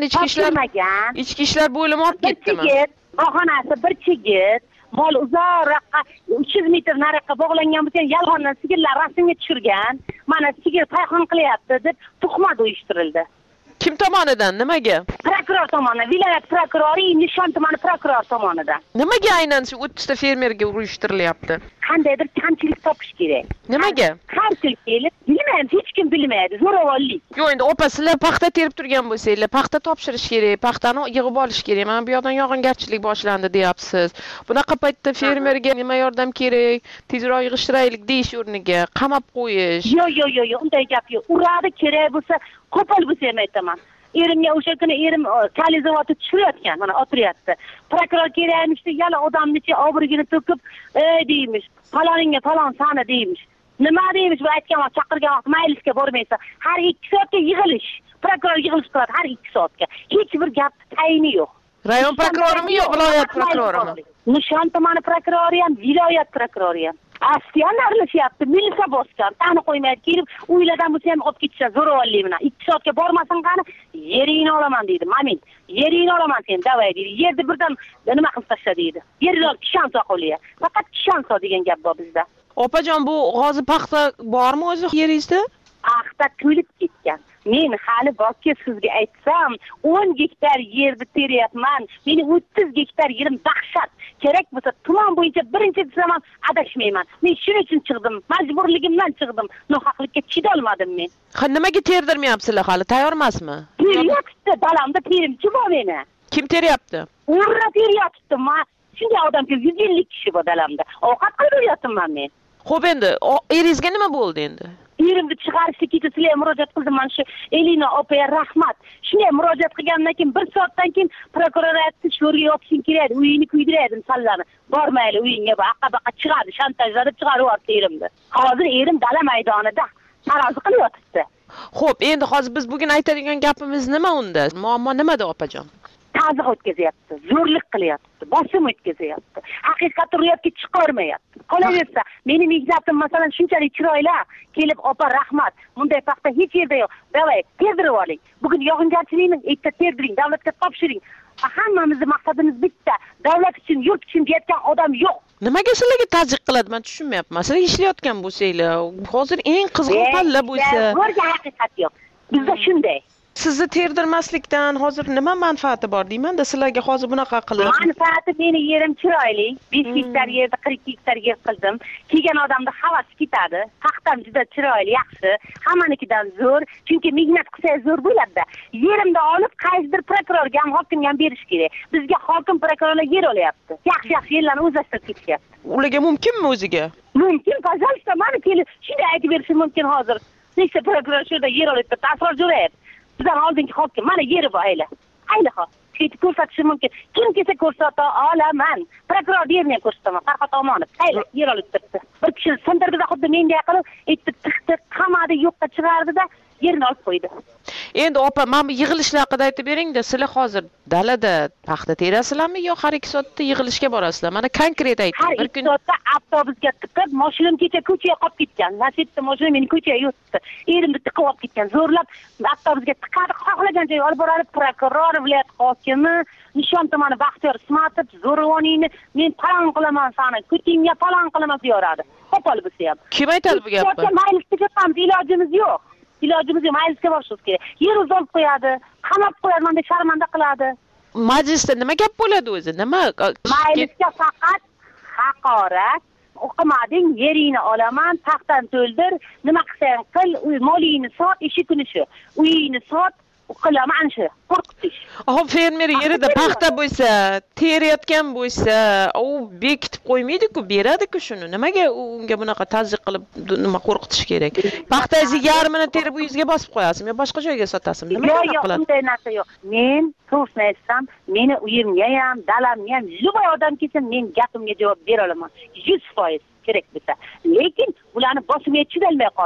ichki ishlar bo'limi olib ketdimi? Bahonasi bir chigit, mol uzoqroqqa 300 metr nariyoqqa bog'langan bo'lsa, yolg'ondan sigirlar rasmga tushirgan. Mana sigir payxon qilyapti deb tuhmat uyushtirildi. Kim tomonidan? Nimaga? Prokuror tomonidan, viloyat prokurori, Nishon tumani prokuror tomonidan. Nimaga aynan shu 30 ta fermerga uyushtirilyapti? Qandaydir kamchilik topish kerak. Nimaga? Kamchilik kelib, bilmayman, hech kim bilmaydi, zo'ravonlik. Yo'q, endi opa, sizlar paxta terib turgan bo'lsanglar, paxta topshirish kerak, paxtani yig'ib olish kerak. Mana bu yoqdan yog'ingarchilik boshlandi deyapsiz. Bunaqa paytda fermerga nima yordam kerak? Tezroq yig'ishtiraylik deyish o'rniga qamab qo'yish. Yo'q, unday gap yo'q. Uradi kerak bo'lsa, qo'pol bo'lsa ham aytaman. Erimga o'sha kuni erim kalizovati tushirayotgan, mana o'tiryapti. Prokuror kerakmishdi, yana odamnichi obrigini to'kib, deymish. Faloningga falon sani deymish. Nima deymish? Bu aytgan vaqt, chaqirgan vaqt maylisga bormaysan. Har 2 soatga yig'ilish. Prokuror yig'ilish qiladi har 2 soatga. Hech bir gap tayini yo'q. Rayon prokurorimi yo viloyat prokurorimi? Nishon tumani prokurori ham, viloyat prokurori ham. Astiyan aralashyapti, milisa bosgan, tani qo'ymaydi, kelib uylardan bo'lsa ham olib ketishadi, zo'ravonlik bilan. 2 soatga bormasin qani, yeringni olaman deydi. Mamin, yeringni olaman sen, davay deydi. Yerni birdan nima qilib tashla deydi. Yerni olib kishan soqoliya. Faqat kishan so degan gap bor bizda. Opajon, bu g'ozi paxta bormi o'zi yeringizda? Paxta to'lib ketgan. Men hali borki sizga aytsam, 10 gektar yerni teryapman. Meni 30 gektar yerim dahshat. Kerak bo'lsa tuman bo'yicha birinchi desam ham adashmayman. Men shuning uchun chiqdim. Majburligimdan chiqdim. Nohaqlikka chidolmadim men. Nimaga terdirmayapsizlar hali? Tayyor emasmi? Teryapti, dalamda terimchi bor meni. Kim teryapti? Urra teryapti. Shunday odam 150 kishi bor dalamda. Ovqat qilib beryapman men. Xo'p, endi eringizga nima bo'ldi endi? Erimni chiqarishga ketib sizlarga murojaat qildim. Mana shu Elina opaga rahmat. Shunday murojaat qilgandan keyin 1 soatdan keyin prokuror aytdi, sho'rga yopishing kerak, uyini kuydiradi sallarni. Bormayli uyingga, baqa chiqadi, shantajlab chiqarib yubordi erimni. Hozir erim dala maydonida tarozi qilib yotibdi. Xo'p, endi hozir biz bugun aytadigan gapimiz nima unda? Muammo nimada opajon? Ta'ziq o'tkazyapti, zo'rlik qilyapti, bosim o'tkazyapti. Haqiqatni ro'yobga chiqarmayapti. Qolaversa, meni mehnatim masalan shunchalik chiroyli, kelib opa rahmat, bunday paxta hech yerda yo'q. Davay, terdirib oling. Bugun yog'ingarchilikni erta terdiring, davlatga topshiring. Hammamizning maqsadimiz bitta, davlat uchun, yurt uchun deyotgan odam yo'q. Nimaga sizlarga ta'ziq qiladi? Men tushunmayapman. Sizlar ishlayotgan bo'lsanglar, hozir eng qizg'in palla bo'lsa, bo'rga haqiqat yo'q. Bizda shunday. Sizni terdirmaslikdan hozir nima manfaati bor deyman-da, sizlarga hozir bunaqa qilib. Manfaati meni yerim chiroyli, 5 gektar yerda 42 gektar yer qildim. Kelgan odamda havas ketadi. Paxtam juda chiroyli, yaxshi, hammanikidan zo'r, chunki mehnat qilsangiz zo'r bo'ladi-da. Yerimni olib qaysidir prokurorga ham, hokimga ham berish kerak. Bizga hokim prokurorlar yer olyapti. Yaxshi yerlarni o'zlashtirib ketishyapti. Ularga mumkinmi o'ziga? Mumkin, pожалуйста, mana kelib shunday aytib berishi mumkin hozir. Nechta prokuror shunda yer olyapti, tasvir jo'rayapti. Bizdan oldingi hokim mana yeri bor ayla hop ketib ko'rsatishi mumkin. Kim kelsa ko'rsata olaman. Prokuror yerni ko'rsataman. Farhod Omonov ayla yer olib turibdi. Bir kishi sindirdida xuddi menga qilib aytdi, tiqdi, qamadi, yo'qqa chiqardida yerni olib qo'ydi. Endi opa, mana bu yig'ilishlar haqida aytib bering-da, sizlar hozir dalada paxta terasizlarmi yo har 2 soatda yig'ilishga borasizlar? Mana konkret ayting. Har 2 soatda avtobusga tiqib, mashinam kecha ko'chaga qolib ketgan. Nasibda mashina meni ko'chaga yotdi. Erimni tiqib olib ketgan. Zo'rlab avtobusga tiqadi, xohlagan joyga olib boradi. Prokuror, viloyat hokimi, Nishon tumani Baxtiyor Ismatov zo'ravoningni men falon qilaman sani, ko'tingga falon qilaman deyoradi. Qo'pol bo'lsa ham. Kim aytadi bu gapni? Maylisga ketamiz, ilojimiz yo'q. Ilojimiz yo'q, maylisga borishimiz kerak. Yer uzolib qo'yadi, qamab qo'yadi, menda sharmanda qiladi. Majlisda nima gap bo'ladi o'zi? Nima? Maylisga faqat haqorat, o'qimading, yeringni olaman, paxtani to'ldir, nima qilsang qil, molingni sot, ishi kuni shu. Uyingni sot, qilaman shu. Qo'rqitish. Hop, fermer yerida paxta bo'lsa, terayotgan bo'lsa, u bekitib qo'ymaydi-ku, beradi-ku shuni. Nimaga unga bunaqa ta'ziq qilib nima qo'rqitish kerak? Paxtangizni yarmini terib uyingizga bosib qo'yasizmi yo boshqa joyga sotasizmi? Nima qiladi? Yo'q, unday narsa yo'q. Men to'g'risini aytsam, meni uyimga ham, dalamga ham любой odam kelsa, men gapimga javob bera olaman. 100% kerak bo'lsa. Lekin ularni bosimga chidolmay qoldim.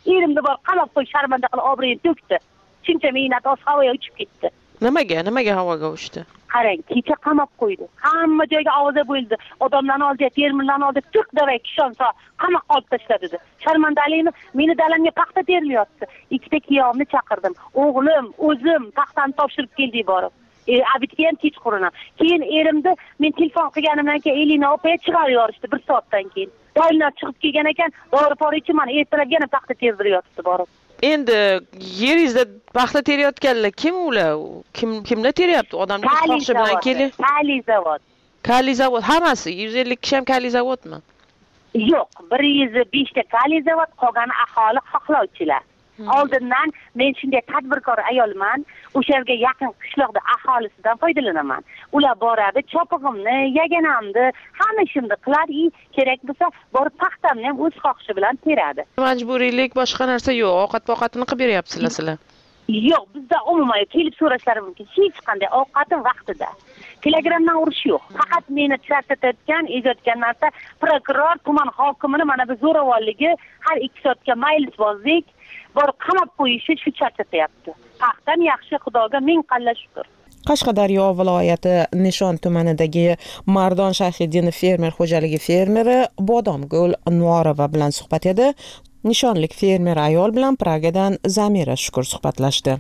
erimni bor qamab qo'y, sharmanda qilib obro'yini to'kdi. Shuncha mehnat os havoga uchib ketdi. Nimaga havoga uchdi? Qarang, kecha qamab qo'ydi. Hamma joyga ovoza bo'ldi. Odamlarni oldiga, terminlarni oldiga tuk davay kishonsa, qamoqqa olib tashladi dedi. Sharmandalikni meni dalamga paxta terilyapti. Ikkita kiyovni chaqirdim. O'g'lim, o'zim paxtani topshirib keldik borib. Abitga ham kechqurun. Keyin erimni men telefon qilganimdan keyin Elina opaga chiqarib yuborishdi 1 soatdan keyin. Doylar chiqib kelgan ekan, dori-pora ichib mana ertalab yana paxta terdiryapti borib. Endi yeringizda paxta terayotganlar kim ular? Kimlar teryapti? Odamlar xohishi bilan kelib. Kali zavod. Hammasi 150 kishi ham kali zavodmi? Yo'q, 105 ta kali zavod, qolgani aholi xohlovchilar. Oldindan men shunday tadbirkor ayolman, o'sha yerga yaqin qishloqda aholisidan foydalanaman. Ular boradi, chopig'imni, yaganamni, hamma ishimni qilar, kerak bo'lsa borib paxtamni ham o'z xohishi bilan teradi. Majburiylik boshqa narsa yo'q, ovqat-poqatini qilib beryapsizlar sizlar. Yo'q, bizda umuman kelib so'rashlari mumkin. Hech qanday ovqati vaqtida. Telegramdan urish yo'q. Faqat meni charchatayotgan, ezayotgan narsa prokuror tuman hokimini mana bu zo'ravonligi har 2 soatga maylisbozlik borib qamab qo'yishi shu charchatyapti. Paxtam yaxshi, Xudoga ming qalla shukr. Qashqadaryo viloyati Nishon tumanidagi Mardon Shahidinov fermer xo'jaligi fermeri Bodomgul Nuorova bilan suhbat edi. Nishonlik fermer ayol bilan Pragadan Zamira Shukur suhbatlashdi.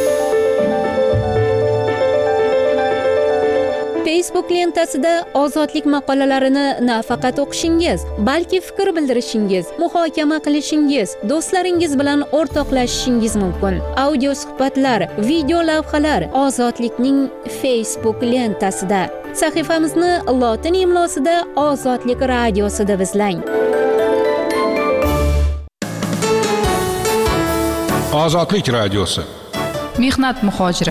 Facebook lentasida ozodlik maqolalarini nafaqat o'qishingiz, balki fikr bildirishingiz, muhokama qilishingiz, do'stlaringiz bilan o'rtoqlashishingiz mumkin. Audio suhbatlar, video lavhalar Ozodlikning Facebook lentasida. Sahifamizni lotin imlosida Ozodlik radiosida izlang. Ozodlik radiosi. Mehnat muhojiri.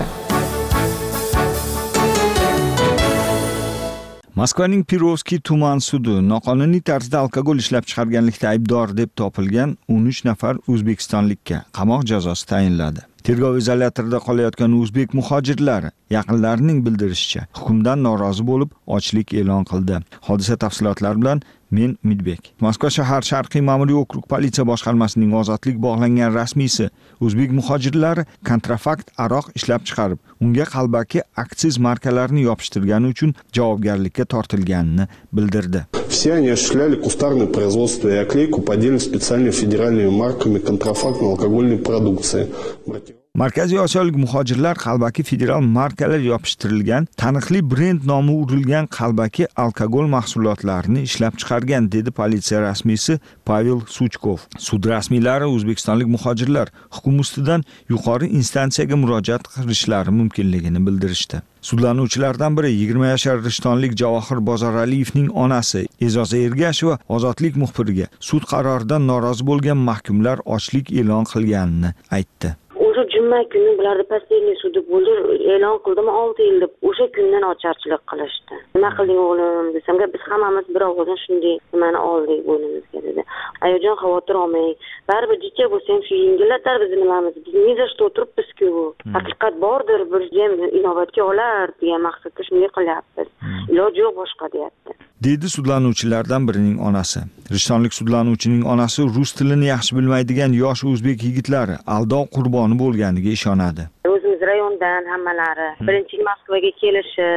Moskvaning Pirovskiy tuman sudi noqonuniy tarzda alkogol ishlab chiqarganlikda aybdor deb topilgan 13 nafar o'zbekistonlikka qamoq jazosi tayinladi. Tergov izolyatorida qolayotgan o'zbek muhojirlari yaqinlarining bildirishicha hukmdan norozi bo'lib ochlik e'lon qildi. Hodisa tafsilotlari bilan men Midbek. Moskva shahar Sharqiy ma'muriy okrug politsiya boshqarmasining ozodlik bog'langan rasmiysi o'zbek muhojirlari kontrafakt aroq ishlab chiqarib, unga qalbaki aksiz markalarini yopishtirgani uchun javobgarlikka tortilganini bildirdi. Все они осуществляли кустарное производство и оклейку поддельно специальными федеральными марками контрафактной алкогольной продукции. Markaziy Osiyolik muhojirlar qalbaki federal markalar yopishtirilgan, taniqli brend nomi urilgan qalbaki alkogol mahsulotlarini ishlab chiqargan, dedi politsiya rasmiysi Pavel Suchkov. Sud rasmiylari o'zbekistonlik muhojirlar hukm ustidan yuqori instansiyaga murojaat qilishlari mumkinligini bildirishdi. Sudlanuvchilardan biri 20 yashar rishtonlik Javohir Bozoraliyevning onasi E'zoza Ergasheva ozodlik muxbiriga sud qaroridan norozi bo'lgan mahkumlar ochlik e'lon qilganini aytdi. Juma kuni bularda pastelniy sudi bo'ldi, e'lon qildimi 6 yil deb. O'sha kundan ocharchilik qilishdi. Nima qilding o'g'lim desamga, biz hammamiz bir ovozdan shunday nimani oldik bo'ynimizga dedi. Ayajon xavotir olmang. Baribir jicha bo'lsa ham shu yengillatar biz nimamiz. Biz ni za что turibmiz-ku. Haqiqat bordir, bir ham inobatga olar degan maqsadda shunday qilyapmiz. Iloji yo'q boshqa deyapti. Dedi sudlanuvchilardan birining onasi. Rishtonlik sudlanuvchining onasi rus tilini yaxshi bilmaydigan yosh o'zbek yigitlari aldov qurboni bo'lganiga ishonadi. O'zimiz rayondan hammalari birinchi Moskvaga kelishi,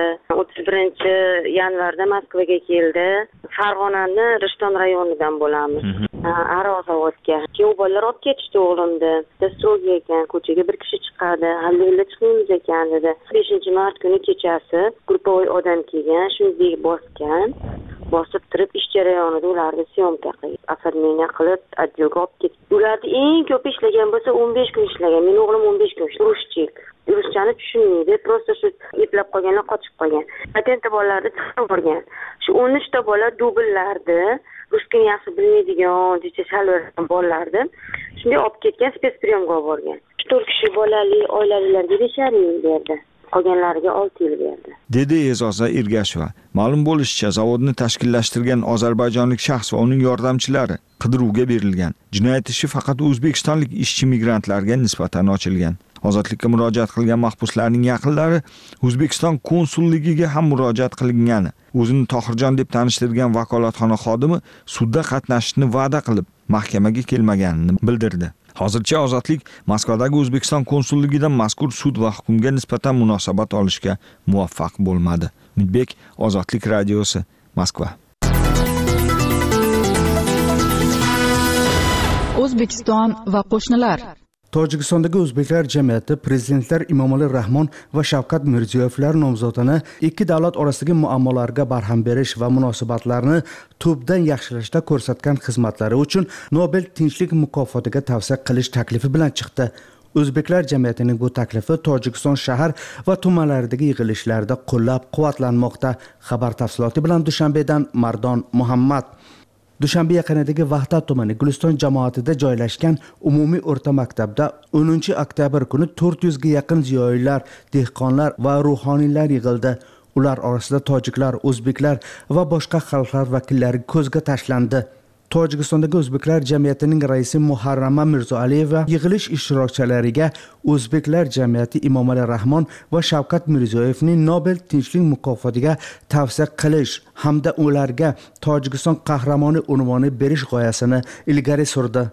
31 yanvarda Moskvaga keldi. Farg'onani Rishton rayonidan bo'lamiz. Aroq zavodga. Keyin bolalar olib ketishdi o'g'limni. Dastroga ekan, ko'chaga bir kishi chiqadi. Hali chiqmaymiz ekan dedi. 5-mart kuni kechasi gruppovoy odam kelgan, shunday bosib turib ish jarayonida ularni syomka qilib, оформление qilib, отделga olib ketdi. Ularni eng ko'p ishlagan bo'lsa 15 kun ishlagan. Mening o'g'lim 15 kun ruschik. Ruschani tushunmaydi, просто shu eplab qolganlar qochib qolgan. Patentda bolalarni chiqib borgan. Shu 13 ta bola dubllardi. Ruskani yaxshi bilmaydigan, jicha chalvergan bolalarni shunday olib ketgan, spetspriyomga olib borgan. 4 kishi bolali oilalarga 5,5 yil berdi. Qolganlariga 6 yil berdi. Dedi E'zoza Ergasheva. Ma'lum bo'lishicha, zavodni tashkillashtirgan ozarbayjonlik shaxs va uning yordamchilari qidiruvga berilgan. Jinoyat ishi faqat o'zbekistonlik ishchi migrantlarga nisbatan ochilgan. Ozodlikka murojaat qilgan mahbuslarning yaqinlari O'zbekiston konsulligiga ham murojaat qilgani, o'zini Tohirjon deb tanishtirgan vakolatxona xodimi sudda qatnashishni va'da qilib, mahkamaga kelmaganini bildirdi. Hozircha Ozodlik Moskvadagi O'zbekiston konsulligidan mazkur sud va hukmga nisbatan munosabat olishga muvaffaq bo'lmadi. Umidbek, Ozodlik radiosi, Moskva. O'zbekiston va qo'shnilar. Tojikistondagi o'zbeklar jamiyati prezidentlar Emomali Rahmon va Shavkat Mirziyoyevlar nomzodini ikki davlat orasidagi muammolarga barham berish va munosabatlarni tubdan yaxshilashda ko'rsatgan xizmatlari uchun Nobel tinchlik mukofotiga tavsiya qilish taklifi bilan chiqdi. O'zbeklar jamiyatining bu taklifi Tojikiston shahar va tumanlaridagi yig'ilishlarda qo'llab-quvvatlanmoqda. Xabar tafsiloti bilan Dushanbedan Mardon Muhammad. Dushanbe yaqinidagi Vahdat tumani Guliston jamoatida joylashgan umumiy o'rta maktabda 10 oktyabr kuni 400 ga yaqin ziyoilar, dehqonlar va ruhoniylar yig'ildi. Ular orasida tojiklar, o'zbeklar va boshqa xalqlar vakillari ko'zga tashlandi. Tojikistondagi o'zbeklar jamiyatining raisi Muharrama Mirzoaliyeva yig'ilish ishtirokchilariga o'zbeklar jamiyati Emomali Rahmon va Shavkat Mirziyoyevning Nobel tinchlik mukofotiga tavsiya qilish hamda ularga Tojikiston qahramoni unvoni berish g'oyasini ilgari surdi.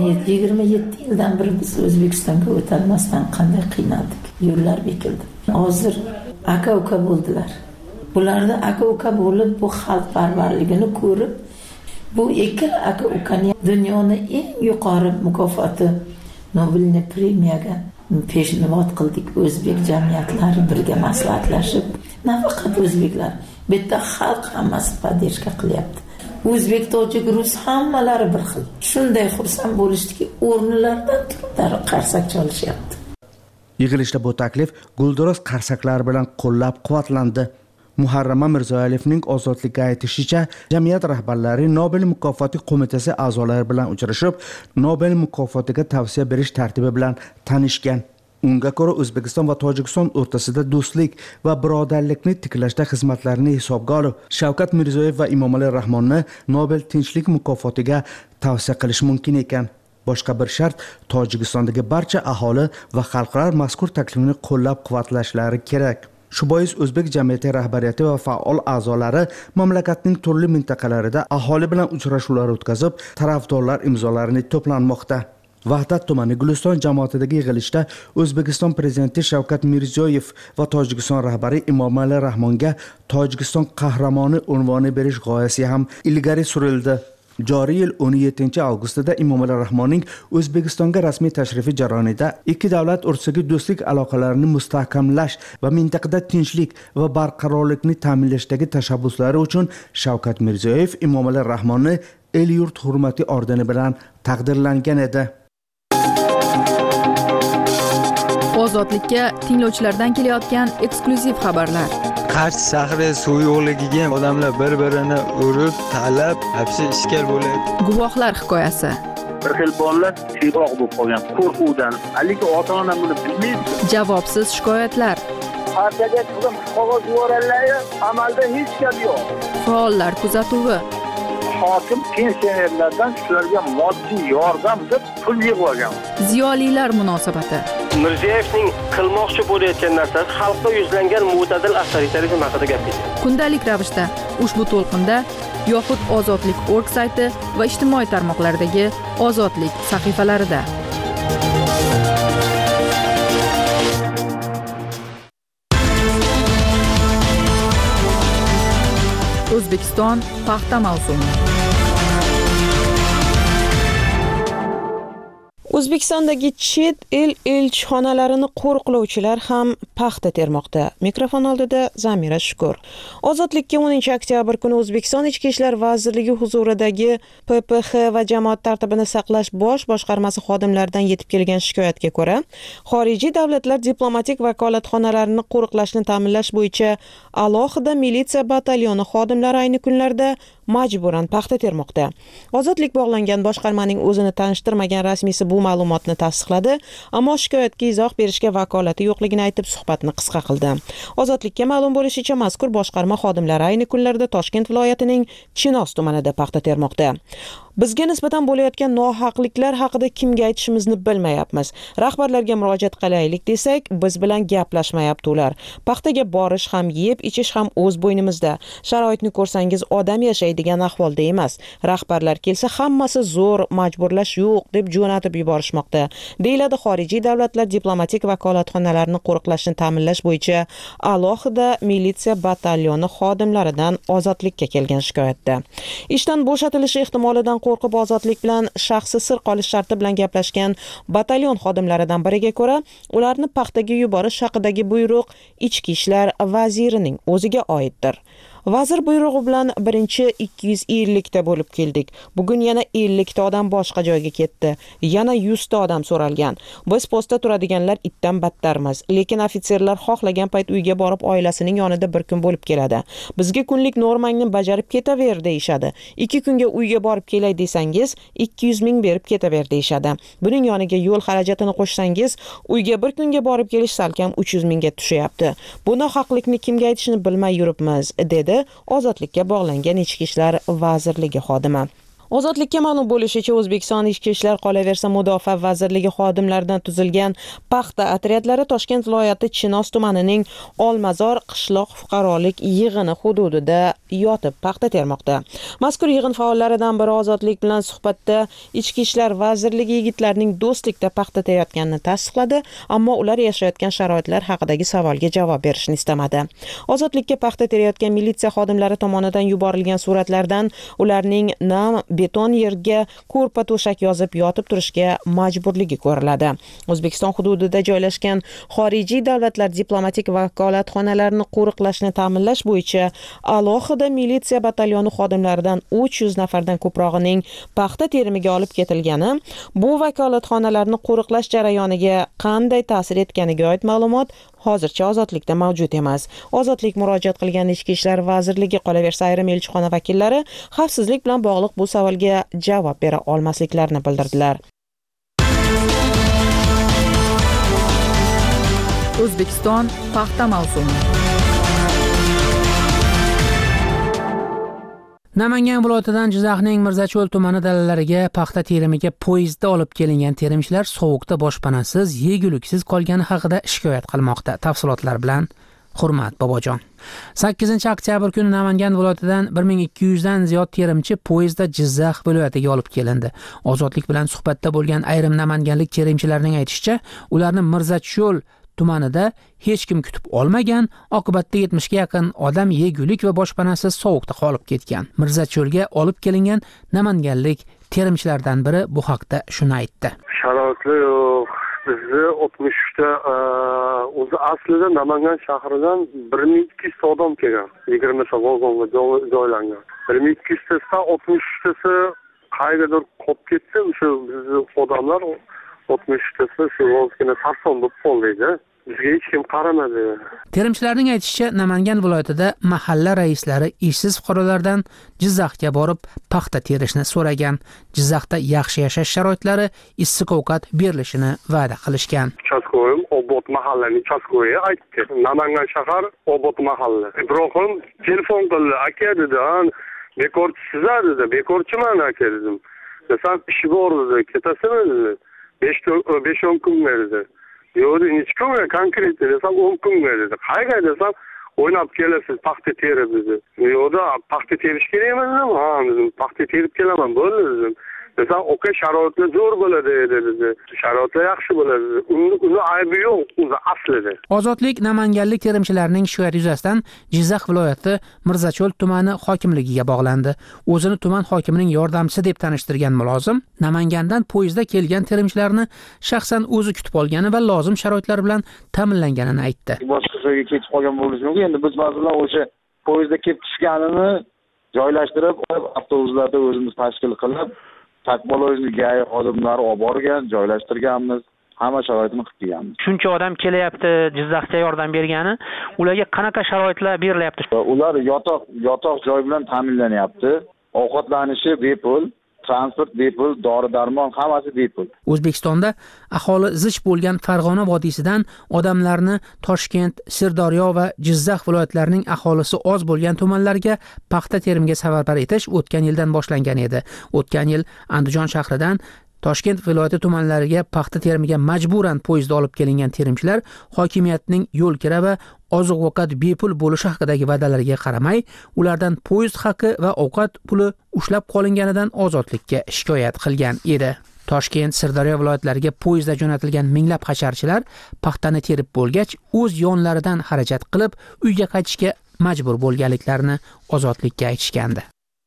27 yildan beri biz O'zbekistonga o'tolmasdan qanday qiynaldik. Yo'llar bekildi. Hozir aka-uka bo'ldilar. Bularda aka-uka bo'lib bu xalqparvarligini ko'rib bu ikkala aka-ukaning dunyoning eng yuqori mukofoti Nobel premiyaga peshnivot qildik. O'zbek jamiyatlari birga maslahatlashib, nafaqat o'zbeklar, bitta xalq hammasi podдержка qilyapti. O'zbek, tojik, rus hammalari bir xil. Shunday xursand bo'lishdiki, o'rnlaridan turib qarsak cholishyapti. Yig'ilishda bu taklif gulduros qarsaklar bilan qo'llab-quvvatlandi. Muharrama Mirzoaliyevning ozodlikka aytishicha, jamiyat rahbarlari Nobel mukofoti qo'mitasi a'zolari bilan uchrashib, Nobel mukofotiga tavsiya berish tartibi bilan tanishgan. Unga ko'ra O'zbekiston va Tojikiston o'rtasida do'stlik va birodarlikni tiklashda xizmatlarini hisobga olib, Shavkat Mirziyoyev va Emomali Rahmonni Nobel tinchlik mukofotiga tavsiya qilish mumkin ekan. Boshqa bir shart, Tojikistondagi barcha aholi va xalqlar mazkur taklifni qo'llab-quvvatlashlari kerak. Shu bois o'zbek jamiyati rahbariyati va faol a'zolari mamlakatning turli mintaqalarida aholi bilan uchrashuvlar o'tkazib, tarafdorlar imzolarini to'planmoqda. Vahdat tumani Guliston jamoatidagi yig'ilishda O'zbekiston prezidenti Shavkat Mirziyoyev va Tojikiston rahbari Emomali Rahmonga Tojikiston qahramoni unvoni berish g'oyasi ham ilgari surildi. Joriy yil 17 avgustida Emomali Rahmonning O'zbekistonga rasmiy tashrifi jarayonida ikki davlat o'rtasidagi do'stlik aloqalarini mustahkamlash va mintaqada tinchlik va barqarorlikni ta'minlashdagi tashabbuslari uchun Shavkat Mirziyoyev Emomali Rahmonni El-yurt hurmati ordeni bilan taqdirlangan edi. Ozodlikka tinglovchilardan kelayotgan eksklyuziv xabarlar. Qarshi shahri suv yo'qligiga odamlar bir-birini urib, talab, hapsi ishkal bo'lyapti. Guvohlar hikoyasi. Bir xil bolalar tiyroq bo'lib qolgan qo'rquvdan. Haligi ota-ona buni bilmaydi. Javobsiz shikoyatlar. Partiyaga qilib qog'oz yuborganlar, amalda hech gap yo'q. Faollar kuzatuvi. Hokim pensionerlardan shularga moddiy yordam deb pul yig'ib olgan. Ziyolilar munosabati. Mirziyoyevning qilmoqchi bo'layotgan narsasi xalqqa yuzlangan mo'tadil avtoritarizm haqida gapirdi. Kundalik ravishda ushbu to'lqinda yoxud Ozodlik.org sayti va ijtimoiy tarmoqlardagi Ozodlik sahifalarida. O'zbekiston paxta mavsumi. O'zbekistondagi chet el elchixonalarini qo'riqlovchilar ham paxta termoqda. Mikrofon oldida Zamira Shukur. Ozodlikka 10 oktyabr kuni O'zbekiston Ichki ishlar vazirligi huzuridagi PPX va jamoat tartibini saqlash bosh boshqarmasi xodimlaridan yetib kelgan shikoyatga ko'ra, xorijiy davlatlar diplomatik vakolatxonalarini qo'riqlashni ta'minlash bo'yicha alohida militsiya batalyoni xodimlari ayni kunlarda majburan paxta termoqda. Ozodlik bog'langan boshqarmaning o'zini tanishtirmagan rasmiysi bu ma'lumotni tasdiqladi, ammo shikoyatga izoh berishga vakolati yo'qligini aytib suhbatni qisqa qildi. Ozodlikka ma'lum bo'lishicha, mazkur boshqarma xodimlari ayni kunlarda Toshkent viloyatining Chinoz tumanida paxta termoqda. Bizga nisbatan bo'layotgan nohaqliklar haqida kimga aytishimizni bilmayapmiz. Rahbarlarga murojaat qilaylik desak, biz bilan gaplashmayapti ular. Paxtaga borish ham, yeb ichish ham o'z bo'ynimizda. Sharoitni ko'rsangiz odam yashaydigan ahvolda emas. Rahbarlar kelsa hammasi zo'r, majburlash yo'q deb jo'natib yuborishmoqda. Deyiladi xorijiy davlatlar diplomatik vakolatxonalarini qo'riqlashni ta'minlash bo'yicha alohida militsiya batalyoni xodimlaridan ozodlikka kelgan shikoyatda. Ishdan bo'shatilishi ehtimolidan qo'rqib ozodlik bilan shaxsi sir qolish sharti bilan gaplashgan batalyon xodimlaridan biriga ko'ra, ularni paxtaga yuborish haqidagi buyruq Ichki ishlar vazirining o'ziga oiddir. Vazir buyrug'i bilan birinchi 250 ta bo'lib keldik. Bugun yana 50 ta odam boshqa joyga ketdi. Yana 100 ta odam so'ralgan. Biz postda turadiganlar itdan battarmiz. Lekin ofitserlar xohlagan payt uyga borib oilasining yonida bir kun bo'lib keladi. Bizga kunlik normangni bajarib ketaver deyshadi. 2 kunga uyga borib kelay desangiz, 200 ming berib ketaver deyshadi. Buning yoniga yo'l xarajatini qo'shsangiz, uyga bir kunga borib kelish salkam 300 mingga tushyapti. Bu nohaqlikni kimga aytishni bilmay yuribmiz, dedi Ozodlikka bog'langan Ichki ishlar vazirligi xodimi. Ozodlikka ma'lum bo'lishicha, O'zbekiston Ichki ishlar qolaversa Mudofaa vazirligi xodimlaridan tuzilgan paxta otryadlari Toshkent viloyati Chinoz tumanining Olmazor qishloq fuqarolik yig'ini hududida yotib paxta termoqda. Mazkur yig'in faollaridan biri Ozodlik bilan suhbatda Ichki ishlar vazirligi yigitlarning do'stlikda paxta terayotganini tasdiqladi, ammo ular yashayotgan sharoitlar haqidagi savolga javob berishni istamadi. Ozodlikka paxta terayotgan militsiya xodimlari tomonidan yuborilgan suratlardan ularning nam beton yerga ko'rpa to'shak yozib yotib turishga majburligi ko'riladi. O'zbekiston hududida joylashgan xorijiy davlatlar diplomatik vakolatxonalarini qo'riqlashni ta'minlash bo'yicha alohida militsiya batalyoni xodimlaridan 300 nafardan ko'prog'ining paxta terimiga olib ketilgani bu vakolatxonalarni qo'riqlash jarayoniga qanday ta'sir etganiga oid ma'lumot hozircha Ozodlikda mavjud emas. Ozodlik murojaat qilgan Ichki ishlar vazirligi qolaversa ayrim elchixona vakillari xavfsizlik bilan bog'liq bu savolga javob bera olmasliklarini bildirdilar. O'zbekiston paxta mavsumi. Namangan viloyatidan Jizzaxning Mirzacho'l tumani dalalariga paxta terimiga poyezdda olib kelingan terimchilar sovuqda boshpanasiz, yeguliksiz qolgani haqida shikoyat qilmoqda. Tafsilotlar bilan Hurmat Bobojon. 8 oktyabr kuni Namangan viloyatidan 1200 dan ziyod terimchi poyezdda Jizzax viloyatiga olib kelindi. Ozodlik bilan suhbatda bo'lgan ayrim namanganlik terimchilarning aytishicha, ularni Mirzacho'l tumanida hech kim kutib olmagan, oqibatda 70 ga yaqin odam yegulik va boshpanasiz sovuqda qolib ketgan. Mirzacho'lga olib kelingan namanganlik terimchilardan biri bu haqda shuni aytdi. Sharoitlar yo'q. Bizni 63 ta o'zi aslida Namangan shahridan 1200 ta odam kelgan. 20 ta vagonga joylangan. 1200 ta 63 tasi qayergadir qolib ketdi. O'sha bizni odamlar 63 tasi shu vaziyatga sarson bo'lib qoldi. Bizga hech kim qaramadi. Terimchilarning aytishicha, Namangan viloyatida mahalla raislari ishsiz fuqarolardan Jizzaxga borib paxta terishni so'ragan. Jizzaxda yaxshi yashash sharoitlari, issiq ovqat berilishini va'da qilishgan. Uchastkoyim Obod mahallaning uchastkoyi aytdi. Namangan shahar Obod mahalla. Ibrohim telefon qildi, aka dedi, bekorchisiz dedi, bekorchiman aka dedim. Desam ishi bor dedi, ketasizmi dedi. 5-10 kun dedi. Yo'q, necha kun konkret desam 10 kun dedi. Qayerga desam o'ynab kelasiz paxta terib dedi. Yo'q, paxta terish kerakmi dedim. Ha dedim, paxta terib kelaman bo'ldi dedim. Desam o'ka sharoitlar zo'r bo'ladi dedi. Sharoitlar yaxshi bo'ladi. Uni aybi yo'q, o'zi aslida. Ozodlik namanganlik terimchilarning shikoyati yuzasidan Jizzax viloyati Mirzacho'l tumani hokimligiga bog'landi. O'zini tuman hokimining yordamchisi deb tanishtirgan mulozim Namangandan poyezdda kelgan terimchilarni shaxsan o'zi kutib olgani va lozim sharoitlar bilan ta'minlanganini aytdi. Boshqa joyga ketib qolgan bo'lishi mumkin. Endi biz masalan o'sha poyezdda kelib tushganini joylashtirib, avtobuslarda o'zimiz tashkil qilib Takbolojniga xodimlari olib borgan, joylashtirganmiz, hamma sharoitini qilib kelganmiz. Shuncha odam kelyapti, Jizzaxga yordam bergani, ularga qanaqa sharoitlar berilyapti? Ular yotoq joy bilan ta'minlanyapti. Ovqatlanishi bepul, transport bepul, dori-darmon hammasi bepul. O'zbekistonda aholi zich bo'lgan Farg'ona vodiysidan odamlarni Toshkent, Sirdaryo va Jizzax viloyatlarining aholisi oz bo'lgan tumanlarga paxta terimiga safarbar etish o'tgan yildan boshlangan edi. O'tgan yil Andijon shahridan Toshkent viloyati tumanlariga paxta terimiga majburan poyezdda olib kelingan terimchilar hokimiyatning yo'l kira va oziq-ovqat bepul bo'lishi haqidagi va'dalariga qaramay, ulardan poyezd haqi va ovqat puli ushlab qolinganidan ozodlikka shikoyat qilgan edi. Toshkent, Sirdaryo viloyatlariga poyezdda jo'natilgan minglab hasharchilar paxtani terib bo'lgach, o'z yonlaridan xarajat qilib, uyga qaytishga majbur bo'lganliklarini ozodlikka aytishgandi.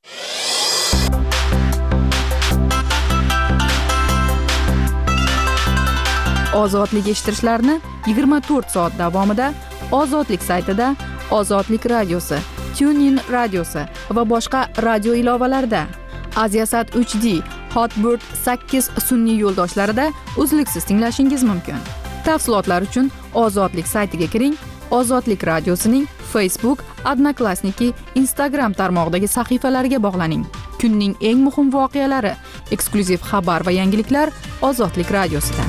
Ozodlik eshittirishlarni 24 soat davomida Ozodlik saytida, Ozodlik radiosi, TuneIn radiosi va boshqa radio ilovalarida, Aziasat 3D, Hotbird 8 sun'iy yo'ldoshlarida uzluksiz tinglashingiz mumkin. Tafsilotlar uchun Ozodlik saytiga kiring, Ozodlik radiosining Facebook, Odnoklassniki, Instagram tarmog'idagi sahifalariga bog'laning. Kunning eng muhim voqealari, eksklyuziv xabar va yangiliklar Ozodlik radiosida.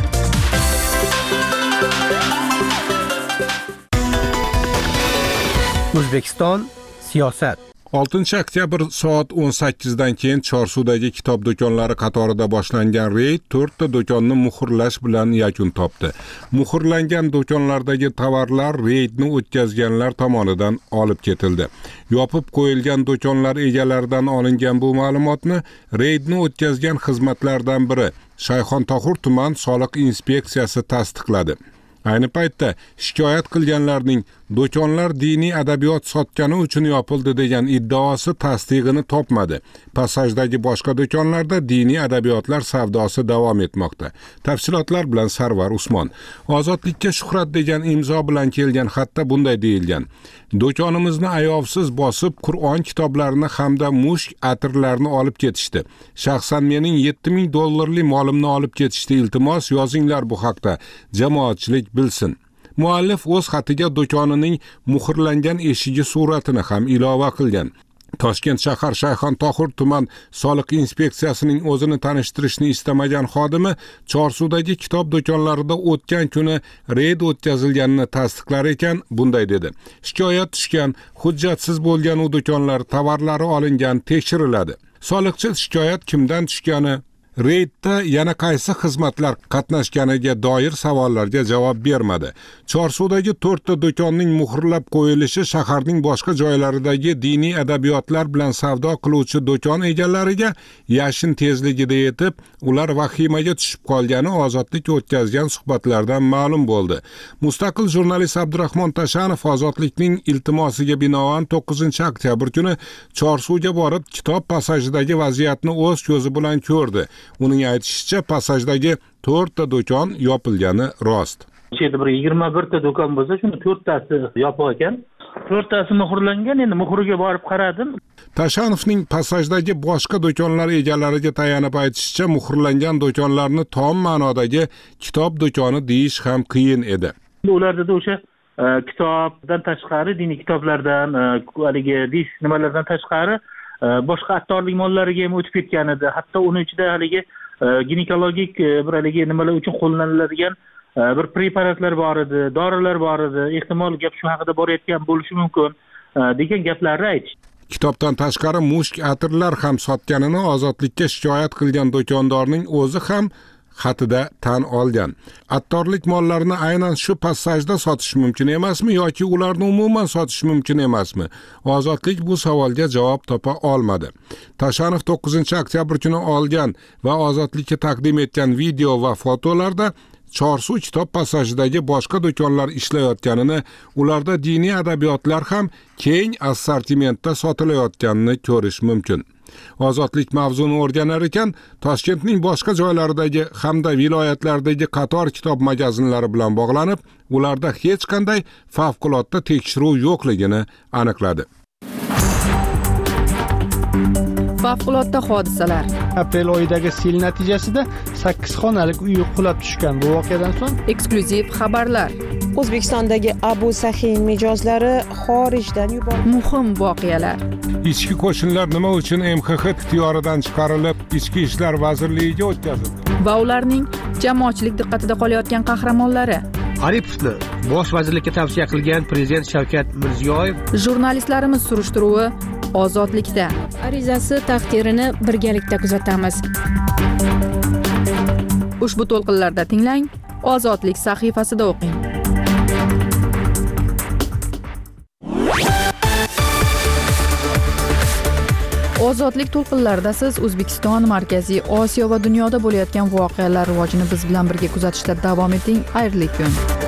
O'zbekiston siyosat. 6-oktyabr soat 18 dan keyin Chorsudagi kitob do'konlari qatorida boshlangan reyd 4 ta do'konni muhrlash bilan yakun topdi. Muhrlangan do'konlardagi tovarlar reydni o'tkazganlar tomonidan olib ketildi. Yopib qo'yilgan do'konlar egalaridan olingan bu ma'lumotni reydni o'tkazgan xizmatlardan biri Shayxontohur tuman soliq inspeksiyasi tasdiqladi. Ayni paytda shikoyat qilganlarning do'konlar diniy adabiyot sotgani uchun yopildi degan iddaosi tasdig'ini topmadi. Passajdagi boshqa do'konlarda diniy adabiyotlar savdosi davom etmoqda. Tafsilotlar bilan Sarvar Usmon. Ozodlikka shuhrat degan imzo bilan kelgan xatda bunday deyilgan: Do'konimizni ayovsiz bosib, Qur'on kitoblarini hamda mushk atirlarni olib ketishdi. Shaxsan mening $7000 molimni olib ketishdi. Iltimos yozinglar bu haqda. Jamoatchilik bilsin. Muallif o'z xatiga do'konining muhrlangan eshigi suratini ham ilova qilgan. Toshkent shahar Shayxontohur tuman soliq inspeksiyasining o'zini tanishtirishni istamagan xodimi Chorsudagi kitob do'konlarida o'tgan kuni reyd o'tkazilganini tasdiqlar ekan, bunday dedi: Shikoyat tushgan, hujjatsiz bo'lgan u do'konlar tovarlari olingan, tekshiriladi. Soliqchi shikoyat kimdan tushgani, reydda yana qaysi xizmatlar qatnashganiga doir savollarga javob bermadi. Chorsudagi 4 ta do'konning muhrlab qo'yilishi shaharning boshqa joylaridagi diniy adabiyotlar bilan savdo qiluvchi do'kon egalariga yashin tezligida yetib, ular vahimaga tushib qolgani Ozodlik o'tkazgan suhbatlardan ma'lum bo'ldi. Mustaqil jurnalist Abdurahmon Tashanov Ozodlikning iltimosiga binoan 9-oktyabr kuni Chorsuga borib, kitob passajidagi vaziyatni o'z ko'zi bilan ko'rdi. Uning aytishicha, passajdagi 4 ta do'kon yopilgani rost. O'sha bir 21 ta do'kon bo'lsa, shuni 4 tasi yopiq ekan. 4 tasi muhrlangan. Endi muhriga borib qaradim. Tashanovning passajdagi boshqa do'konlar egalariga tayanib aytishicha, muhrlangan do'konlarni tom ma'nodagi kitob do'koni deyish ham qiyin edi. Ularda o'sha kitobdan tashqari, diniy kitoblardan, haligi disk nimalardan tashqari boshqa attorlik mollariga ham o'tib ketgan edi. Hatto uning ichida haligi ginekologik bir haligi nimalar uchun qo'llaniladigan bir preparatlar bor edi, dorilar bor edi. Ehtimol gap shu haqida borayotgan bo'lishi mumkin degan gaplarni aytishdi. Kitobdan tashqari mushk atirlar ham sotganini Ozodlikka shikoyat qilgan do'kondorning o'zi ham xatida tan olgan. Attorlik mollarini aynan shu passajda sotish mumkin emasmi yoki ularni umuman sotish mumkin emasmi? Ozodlik bu savolga javob topa olmadi. Tashanov 9-oktyabr kuni olgan va Ozodlikka taqdim etgan video va fotolarda Chorsu kitob passajidagi boshqa do'konlar ishlayotganini, ularda diniy adabiyotlar ham keng assortimentda sotilayotganini ko'rish mumkin. Ozodlik mavzuni o'rganar ekan, Toshkentning boshqa joylaridagi hamda viloyatlardagi qator kitob magazinlari bilan bog'lanib, ularda hech qanday favqulodda tekshiruv yo'qligini aniqladi. Favqulodda hodisalar. Aprel oyidagi sel natijasida 8 xonalik uy qulab tushgan. Bu voqeadan so'ng eksklyuziv xabarlar. O'zbekistondagi Abu Sahiy mijozlari xorijdan yuborildi. Muhim voqealar. Ichki qo'shinlar nima uchun MXX ixtiyoridan chiqarilib, Ichki ishlar vazirligiga o'tkazildi? Va ularning jamoatchilik diqqatida qolayotgan qahramonlari. Aripovni bosh vazirlikka tavsiya qilgan prezident Shavkat Mirziyoyev. Jurnalistlarimiz surishtiruvi ozodlikda. Arizasi taqdirini birgalikda kuzatamiz. Ushbu to'lqinlarda tinglang, Ozodlik sahifasida o'qing. Ozodlik to'lqinlarida siz O'zbekiston, Markaziy Osiyo va dunyoda bo'layotgan voqealar rivojini biz bilan birga kuzatishda davom eting. Xayrli kun.